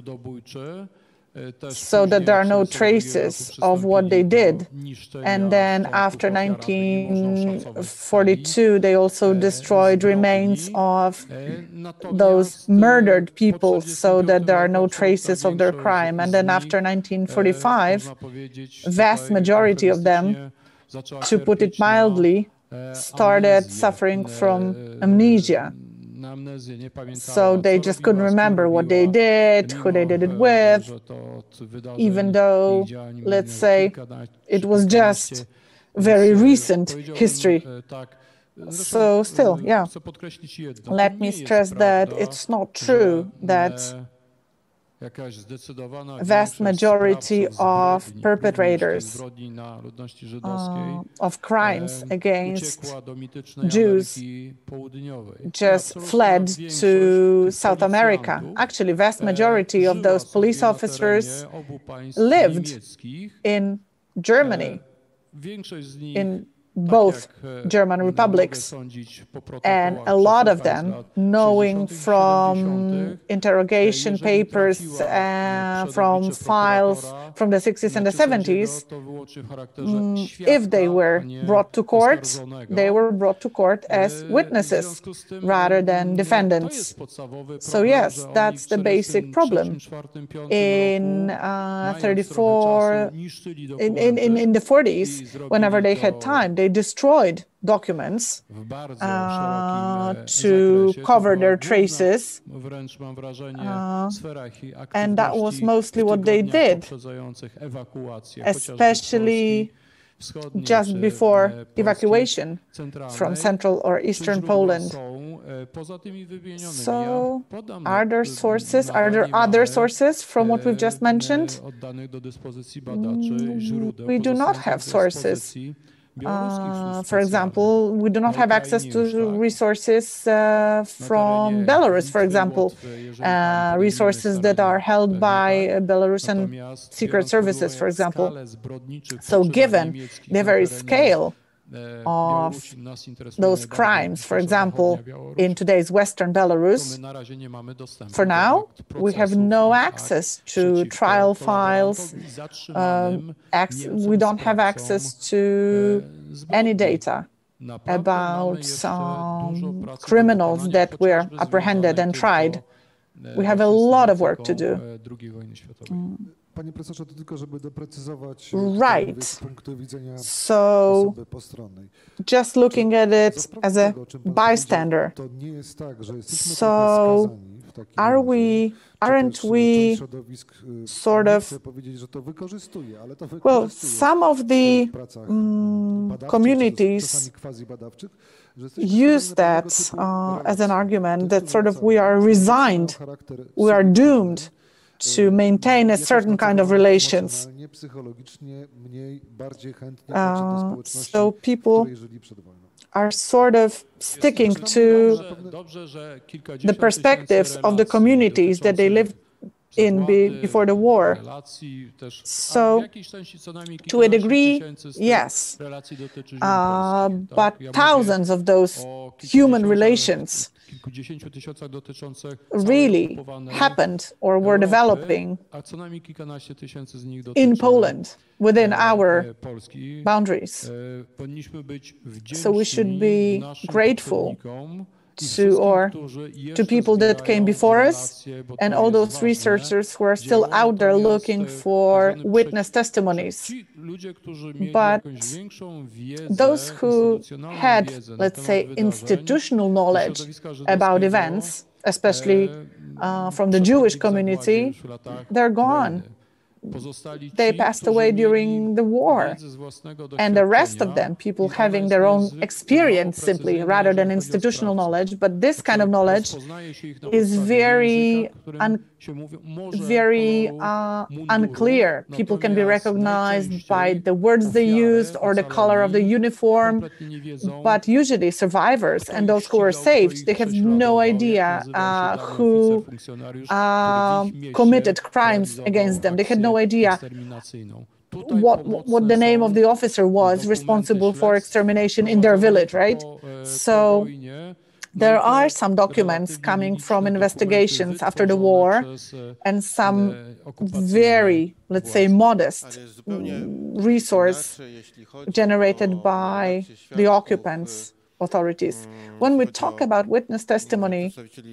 so that there are no traces of what they did. And then after nineteen forty-two, they also destroyed remains of those murdered people, so that there are no traces of their crime. And then after nineteen forty-five, vast majority of them, to put it mildly, started suffering from amnesia. So they just couldn't remember what they did, who they did it with, even though, let's say, it was just very recent history. So still, yeah, let me stress that it's not true that a vast majority of perpetrators uh, of crimes against Jews just fled to South America. Actually, vast majority of those police officers lived in Germany, in both German republics, and a lot of them, knowing from interrogation papers, uh, from files from the sixties and the seventies, um, if they were brought to court, they were brought to court as witnesses rather than defendants. So yes, that's the basic problem. In uh, thirty-four, in, in, in, in the forties, whenever they had time, they destroyed documents uh, to cover their traces, uh, and that was mostly what they did, especially just before evacuation from Central or Eastern Poland. So, are there sources, are there other sources from what we've just mentioned? Mm, we do not have sources. Uh, for example, we do not have access to resources uh, from Belarus, for example, uh, resources that are held by Belarusian secret services, for example. So given the very scale of those crimes, for example, in today's Western Belarus, for now, we have no access to trial files. Um, we don't have access to any data about um, criminals that were apprehended and tried. We have a lot of work to do. Mm. Right. So, just looking at it as a bystander. So, are we, aren't we sort of, well, some of the um, communities use that uh, as an argument that sort of we are resigned, we are doomed to maintain a certain kind of relations. Uh, so people are sort of sticking to the perspectives of the communities that they lived in be, before the war. So, to a degree, yes, uh, but thousands of those human relations really happened or were developing in Poland, within our boundaries. So we should be grateful to or to people that came before us and all those researchers who are still out there looking for witness testimonies. But those who had, let's say, institutional knowledge about events, especially uh, from the Jewish community, they're gone. They passed away during the war. And the rest of them, people having their own experience simply, rather than institutional knowledge. But this kind of knowledge is very, un very uh, unclear. People can be recognized by the words they used or the color of the uniform. But usually survivors and those who are saved, they have no idea uh, who uh, committed crimes against them. They had no idea what what the name of the officer was responsible for extermination in their village, right? So there are some documents coming from investigations after the war and some very, let's say, modest resource generated by the occupants authorities. When we talk about witness testimony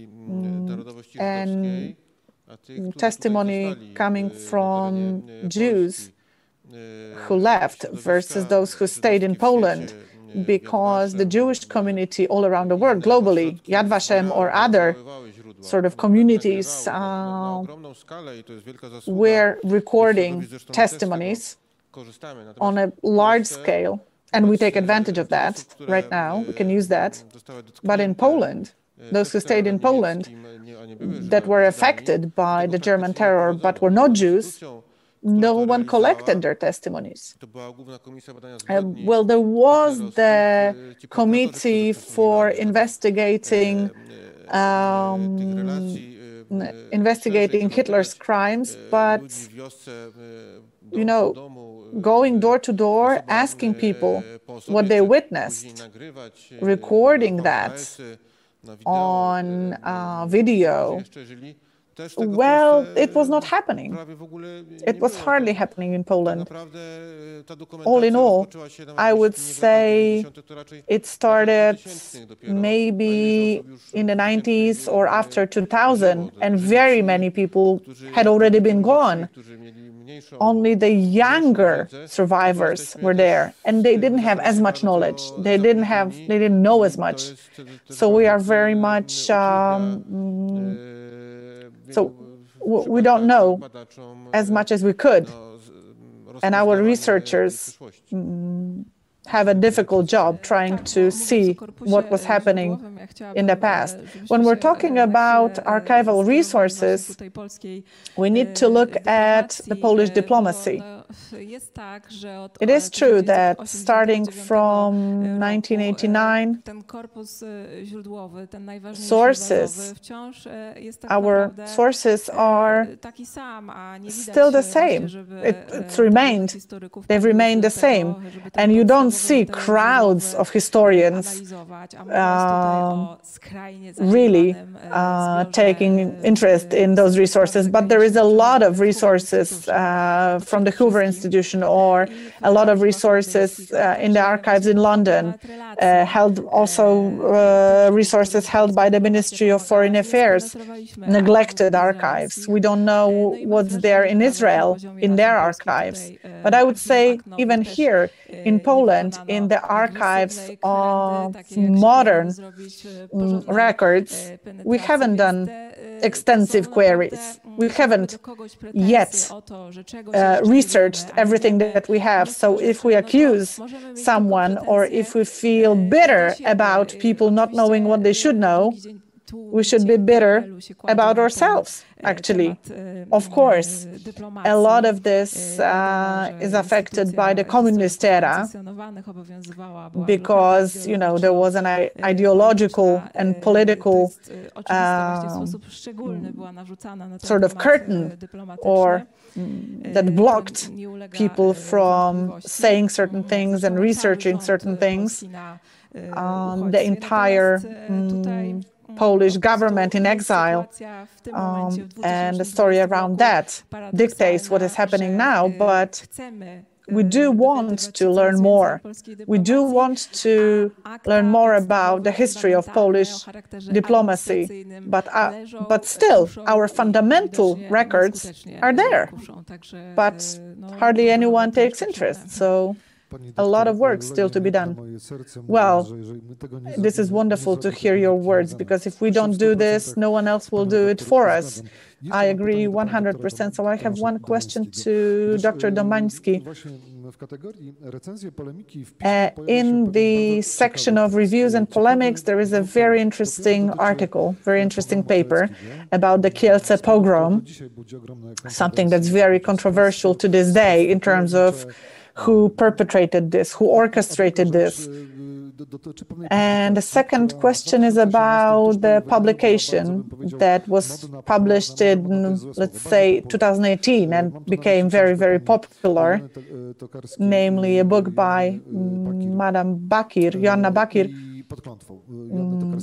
and testimony coming from Jews who left versus those who stayed in Poland, because the Jewish community all around the world, globally, Yad Vashem or other sort of communities, uh, were recording testimonies on a large scale, and we take advantage of that right now. We can use that. But in Poland, those who stayed in Poland that were affected by the German terror but were not Jews, no one collected their testimonies. Uh, well, there was the committee for investigating um, investigating Hitler's crimes, but, you know, going door to door, asking people what they witnessed, recording that on uh, video, well, it was not happening. It was hardly happening in Poland. All in all, I would say it started maybe in the nineties or after two thousand, and very many people had already been gone. Only the younger survivors were there, and they didn't have as much knowledge. They didn't have, they didn't know as much. So we are very much, um, so we don't know as much as we could. And our researchers mm, have a difficult job trying to see what was happening in the past. When we're talking about archival resources, we need to look at the Polish diplomacy. It is true that starting from nineteen eighty-nine, sources, our sources are still the same. It, it's remained, they've remained the same. And you don't see crowds of historians uh, really uh, taking interest in those resources, but there is a lot of resources uh, from the Hoover Institution, or a lot of resources uh, in the archives in London, uh, held also uh, resources held by the Ministry of Foreign Affairs, neglected archives. We don't know what's there in Israel, in their archives. But I would say even here in Poland, in the archives of modern um, records, we haven't done extensive queries. We haven't yet uh, researched everything that we have. So if we accuse someone, or if we feel bitter about people not knowing what they should know, we should be bitter about ourselves, actually. Of course, a lot of this uh, is affected by the communist era because, you know, there was an ideological and political uh, sort of curtain or that blocked people from saying certain things and researching certain things. Um, the entire um, Polish government in exile um, and the story around that dictates what is happening now, but we do want to learn more. We do want to learn more about the history of Polish diplomacy, but, uh, but still, our fundamental records are there, but hardly anyone takes interest. So a lot of work still to be done. Well, this is wonderful to hear your words, because if we don't do this, no one else will do it for us. I agree one hundred percent. So I have one question to Doctor Domański. Uh, in the section of reviews and polemics, there is a very interesting article, very interesting paper about the Kielce pogrom, something that's very controversial to this day in terms of who perpetrated this, who orchestrated this. And the second question is about the publication that was published in, let's say, two thousand eighteen and became very, very popular, namely a book by um, Madame Bakir, Joanna Bakir, um,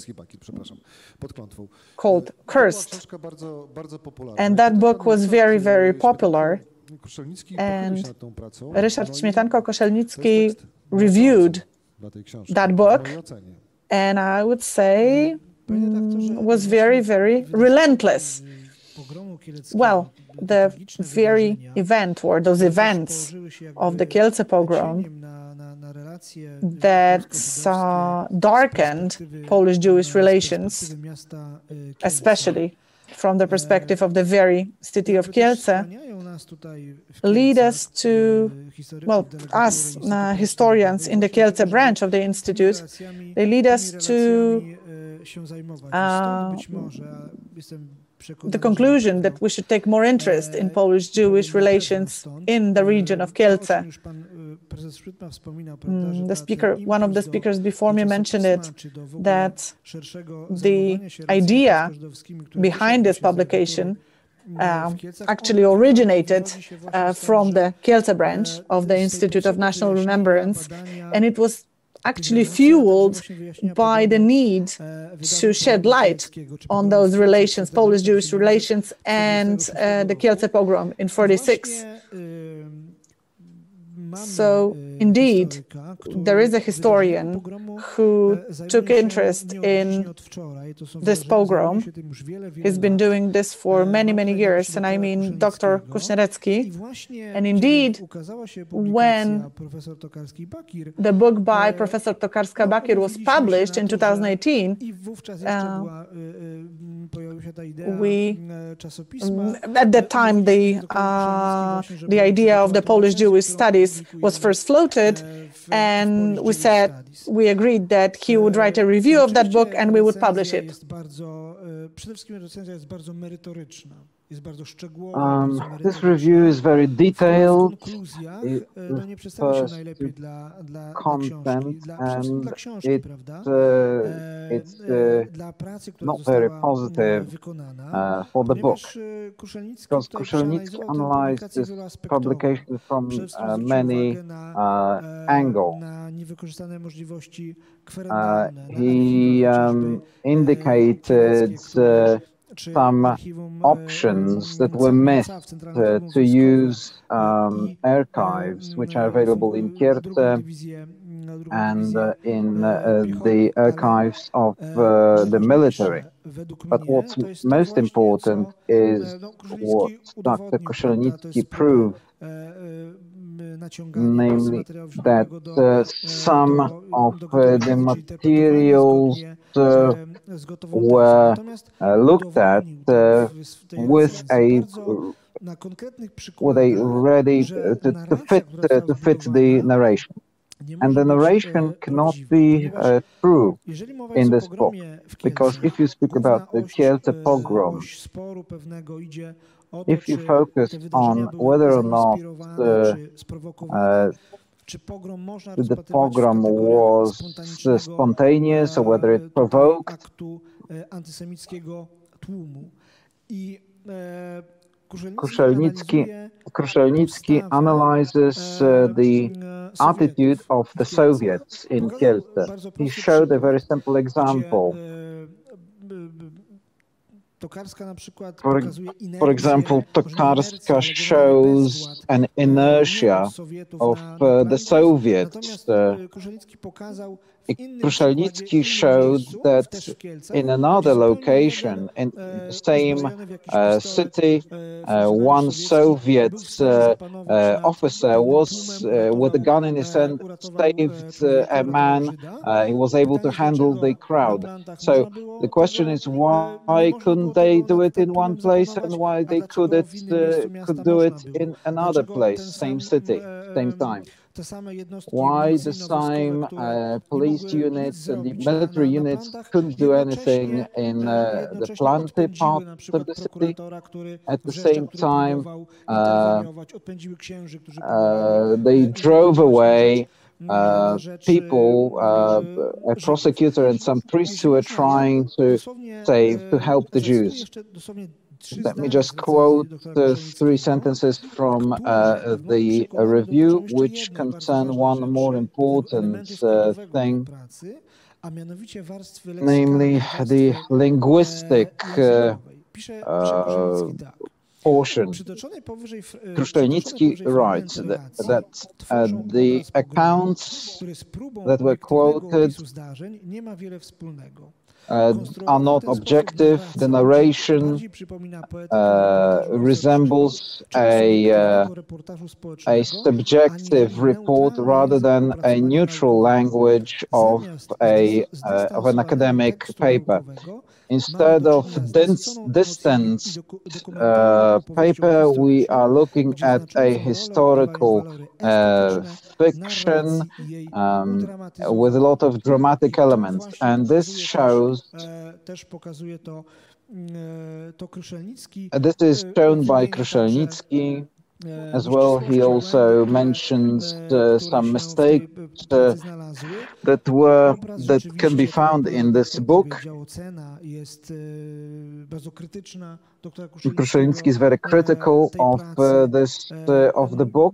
called Cursed. And that book was very, very popular. And Ryszard Śmietanko-Koszelnicki reviewed that book, and I would say um, was very, very relentless. Well, the very event, or those events of the Kielce pogrom that uh, darkened Polish-Jewish relations, especially from the perspective of the very city of Kielce, lead us to, well, us uh, historians in the Kielce branch of the Institute, they lead us to uh, the conclusion that we should take more interest in Polish-Jewish relations in the region of Kielce. Mm, the speaker, one of the speakers before me mentioned it, that the idea behind this publication uh, actually originated uh, from the Kielce branch of the Institute of National Remembrance, and it was actually fueled by the need to shed light on those relations, Polish-Jewish relations, and uh, the Kielce pogrom in forty-six. So, indeed, there is a historian who took interest in this pogrom. He's been doing this for many, many years, and I mean Doctor Kuśnierecki. And indeed, when the book by Professor Tokarska-Bakir was published in two thousand eighteen, uh, we, at that time, the, uh, the idea of the Polish-Jewish studies was first floated, and we said, we agreed that he would write a review of that book and we would publish it. Um, this review is very detailed. It refers to content, and it, uh, it's uh, not very positive uh, for the book, because Koszelnicki analyzed this publication from uh, many uh, angles. Uh, he um, indicated uh, some options that were missed uh, to use um, archives which are available in Kielce and uh, in uh, the archives of uh, the military. But what's most important is what Doctor Koszelnicki proved, namely that uh, some of uh, the materials uh, were uh, looked at uh, with a with a ready to, to fit uh, to fit the narration. And the narration cannot be uh, true in this book, because if you speak about the Kielce pogrom, if you focus on whether or not uh, uh, the pogrom was uh, spontaneous or whether it provoked, Kruszelnicki, Kruszelnicki analyzes uh, the attitude of the Soviets in Kielce. He showed a very simple example. For, for example, Tokarska shows an inertia of uh, the Soviets. Uh, Kruszelnicki showed that in another location, in the same uh, city, uh, one Soviet uh, uh, officer was, uh, with a gun in his hand, saved uh, a man. Uh, he was able to handle the crowd. So the question is, why couldn't they do it in one place, and why they couldn't uh, could do it in another place, same city, same time? Why the same uh, police units and the military units couldn't do anything in uh, the Planty part of the city? At the same time, uh, uh, they drove away uh, people, uh, a prosecutor and some priests who were trying to save, to help the Jews. Let me just quote uh, three sentences from uh, the uh, review, which concern one more important uh, thing, namely the linguistic uh, uh, portion. Kruszelnicki writes that, that uh, the accounts that were quoted Uh, are not objective. The narration uh, resembles a, uh, a subjective report rather than a neutral language of, a, uh, of an academic paper. Instead of distanced uh, paper, we are looking at a historical uh, fiction um, with a lot of dramatic elements, and this shows, this is shown by Kruszelnicki. As well, he also mentions uh, some mistakes uh, that were that can be found in this book. Kruszelnicki is very critical of uh, this uh, of the book.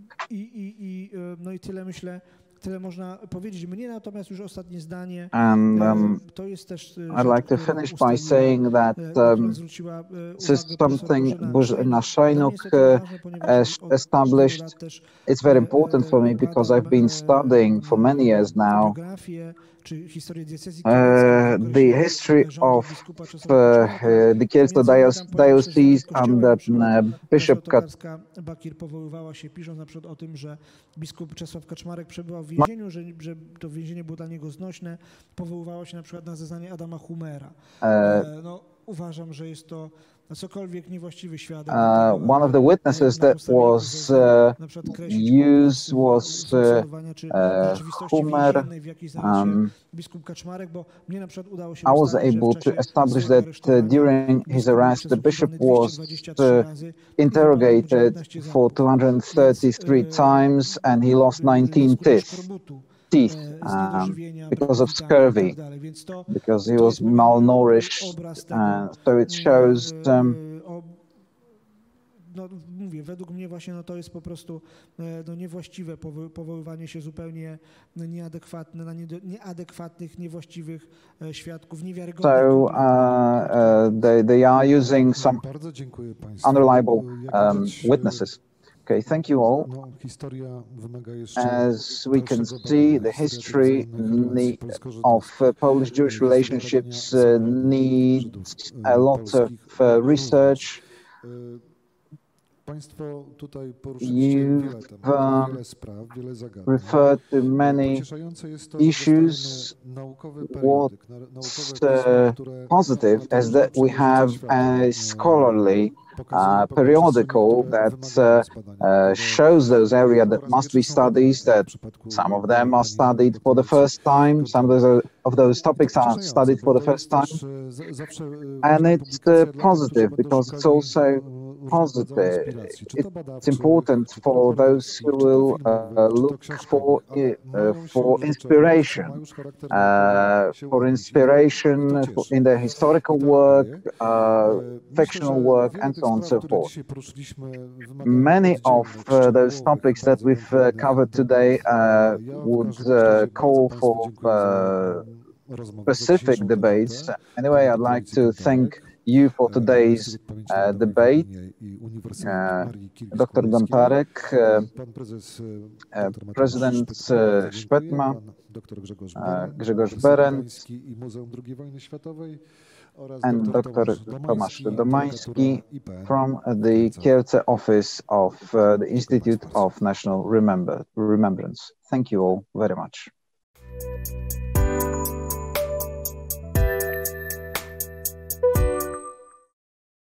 And um, I'd like to finish by saying that um, this is something Bożena Szajnuk uh, established. It's very important for me because I've been studying for many years now Uh, the history of uh, uh, the Kielce diocese under uh, Bishop Bakir powoływała się, pisząc na przykład o tym, że biskup Czesław Kaczmarek przebywał w więzieniu, że, że to więzienie było dla niego znośne, powoływała się na przykład na zeznanie Adama Humera. Uh, no, uważam, że jest to cokolwiek niewłaściwy świadek. Uh, one of the witnesses that was uh, used was uh, uh, Humer. Um, I was able to establish that uh, during his arrest, the bishop was uh, interrogated for two hundred thirty-three times, and he lost nineteen teeth. Teeth, um, because of scurvy, because he was malnourished, uh, so it shows um, no, mówię, według mnie właśnie no, to jest po prostu no, niewłaściwe powoływanie się zupełnie nieadekwatne, na nieadekwatnych, niewłaściwych świadków, niewiarygodnych. So uh, uh, they, they are using some unreliable um, witnesses. Okay, thank you all. As we can see, the history of uh, Polish-Jewish relationships uh, needs a lot of uh, research. You've uh, referred to many issues. What's uh, positive is that we have a scholarly uh, periodical that uh, uh, shows those areas that must be studied, that some of them are studied for the first time, some of those, of those topics are studied for the first time. And it's uh, positive because it's also positive. It's important for those who will uh, look for uh, for inspiration, uh, for inspiration for in their historical work, uh, fictional work, and so on and so forth. Many of uh, those topics that we've uh, covered today uh, would uh, call for uh, specific debates. Anyway, I'd like to thank you for today's uh, debate. Uh, Doctor Gontarek, uh, uh, President uh, Szpetma, uh, Grzegorz Berendt, and Doctor Tomasz Domański from the Kielce office of uh, the Institute of National Remember Remembrance. Thank you all very much.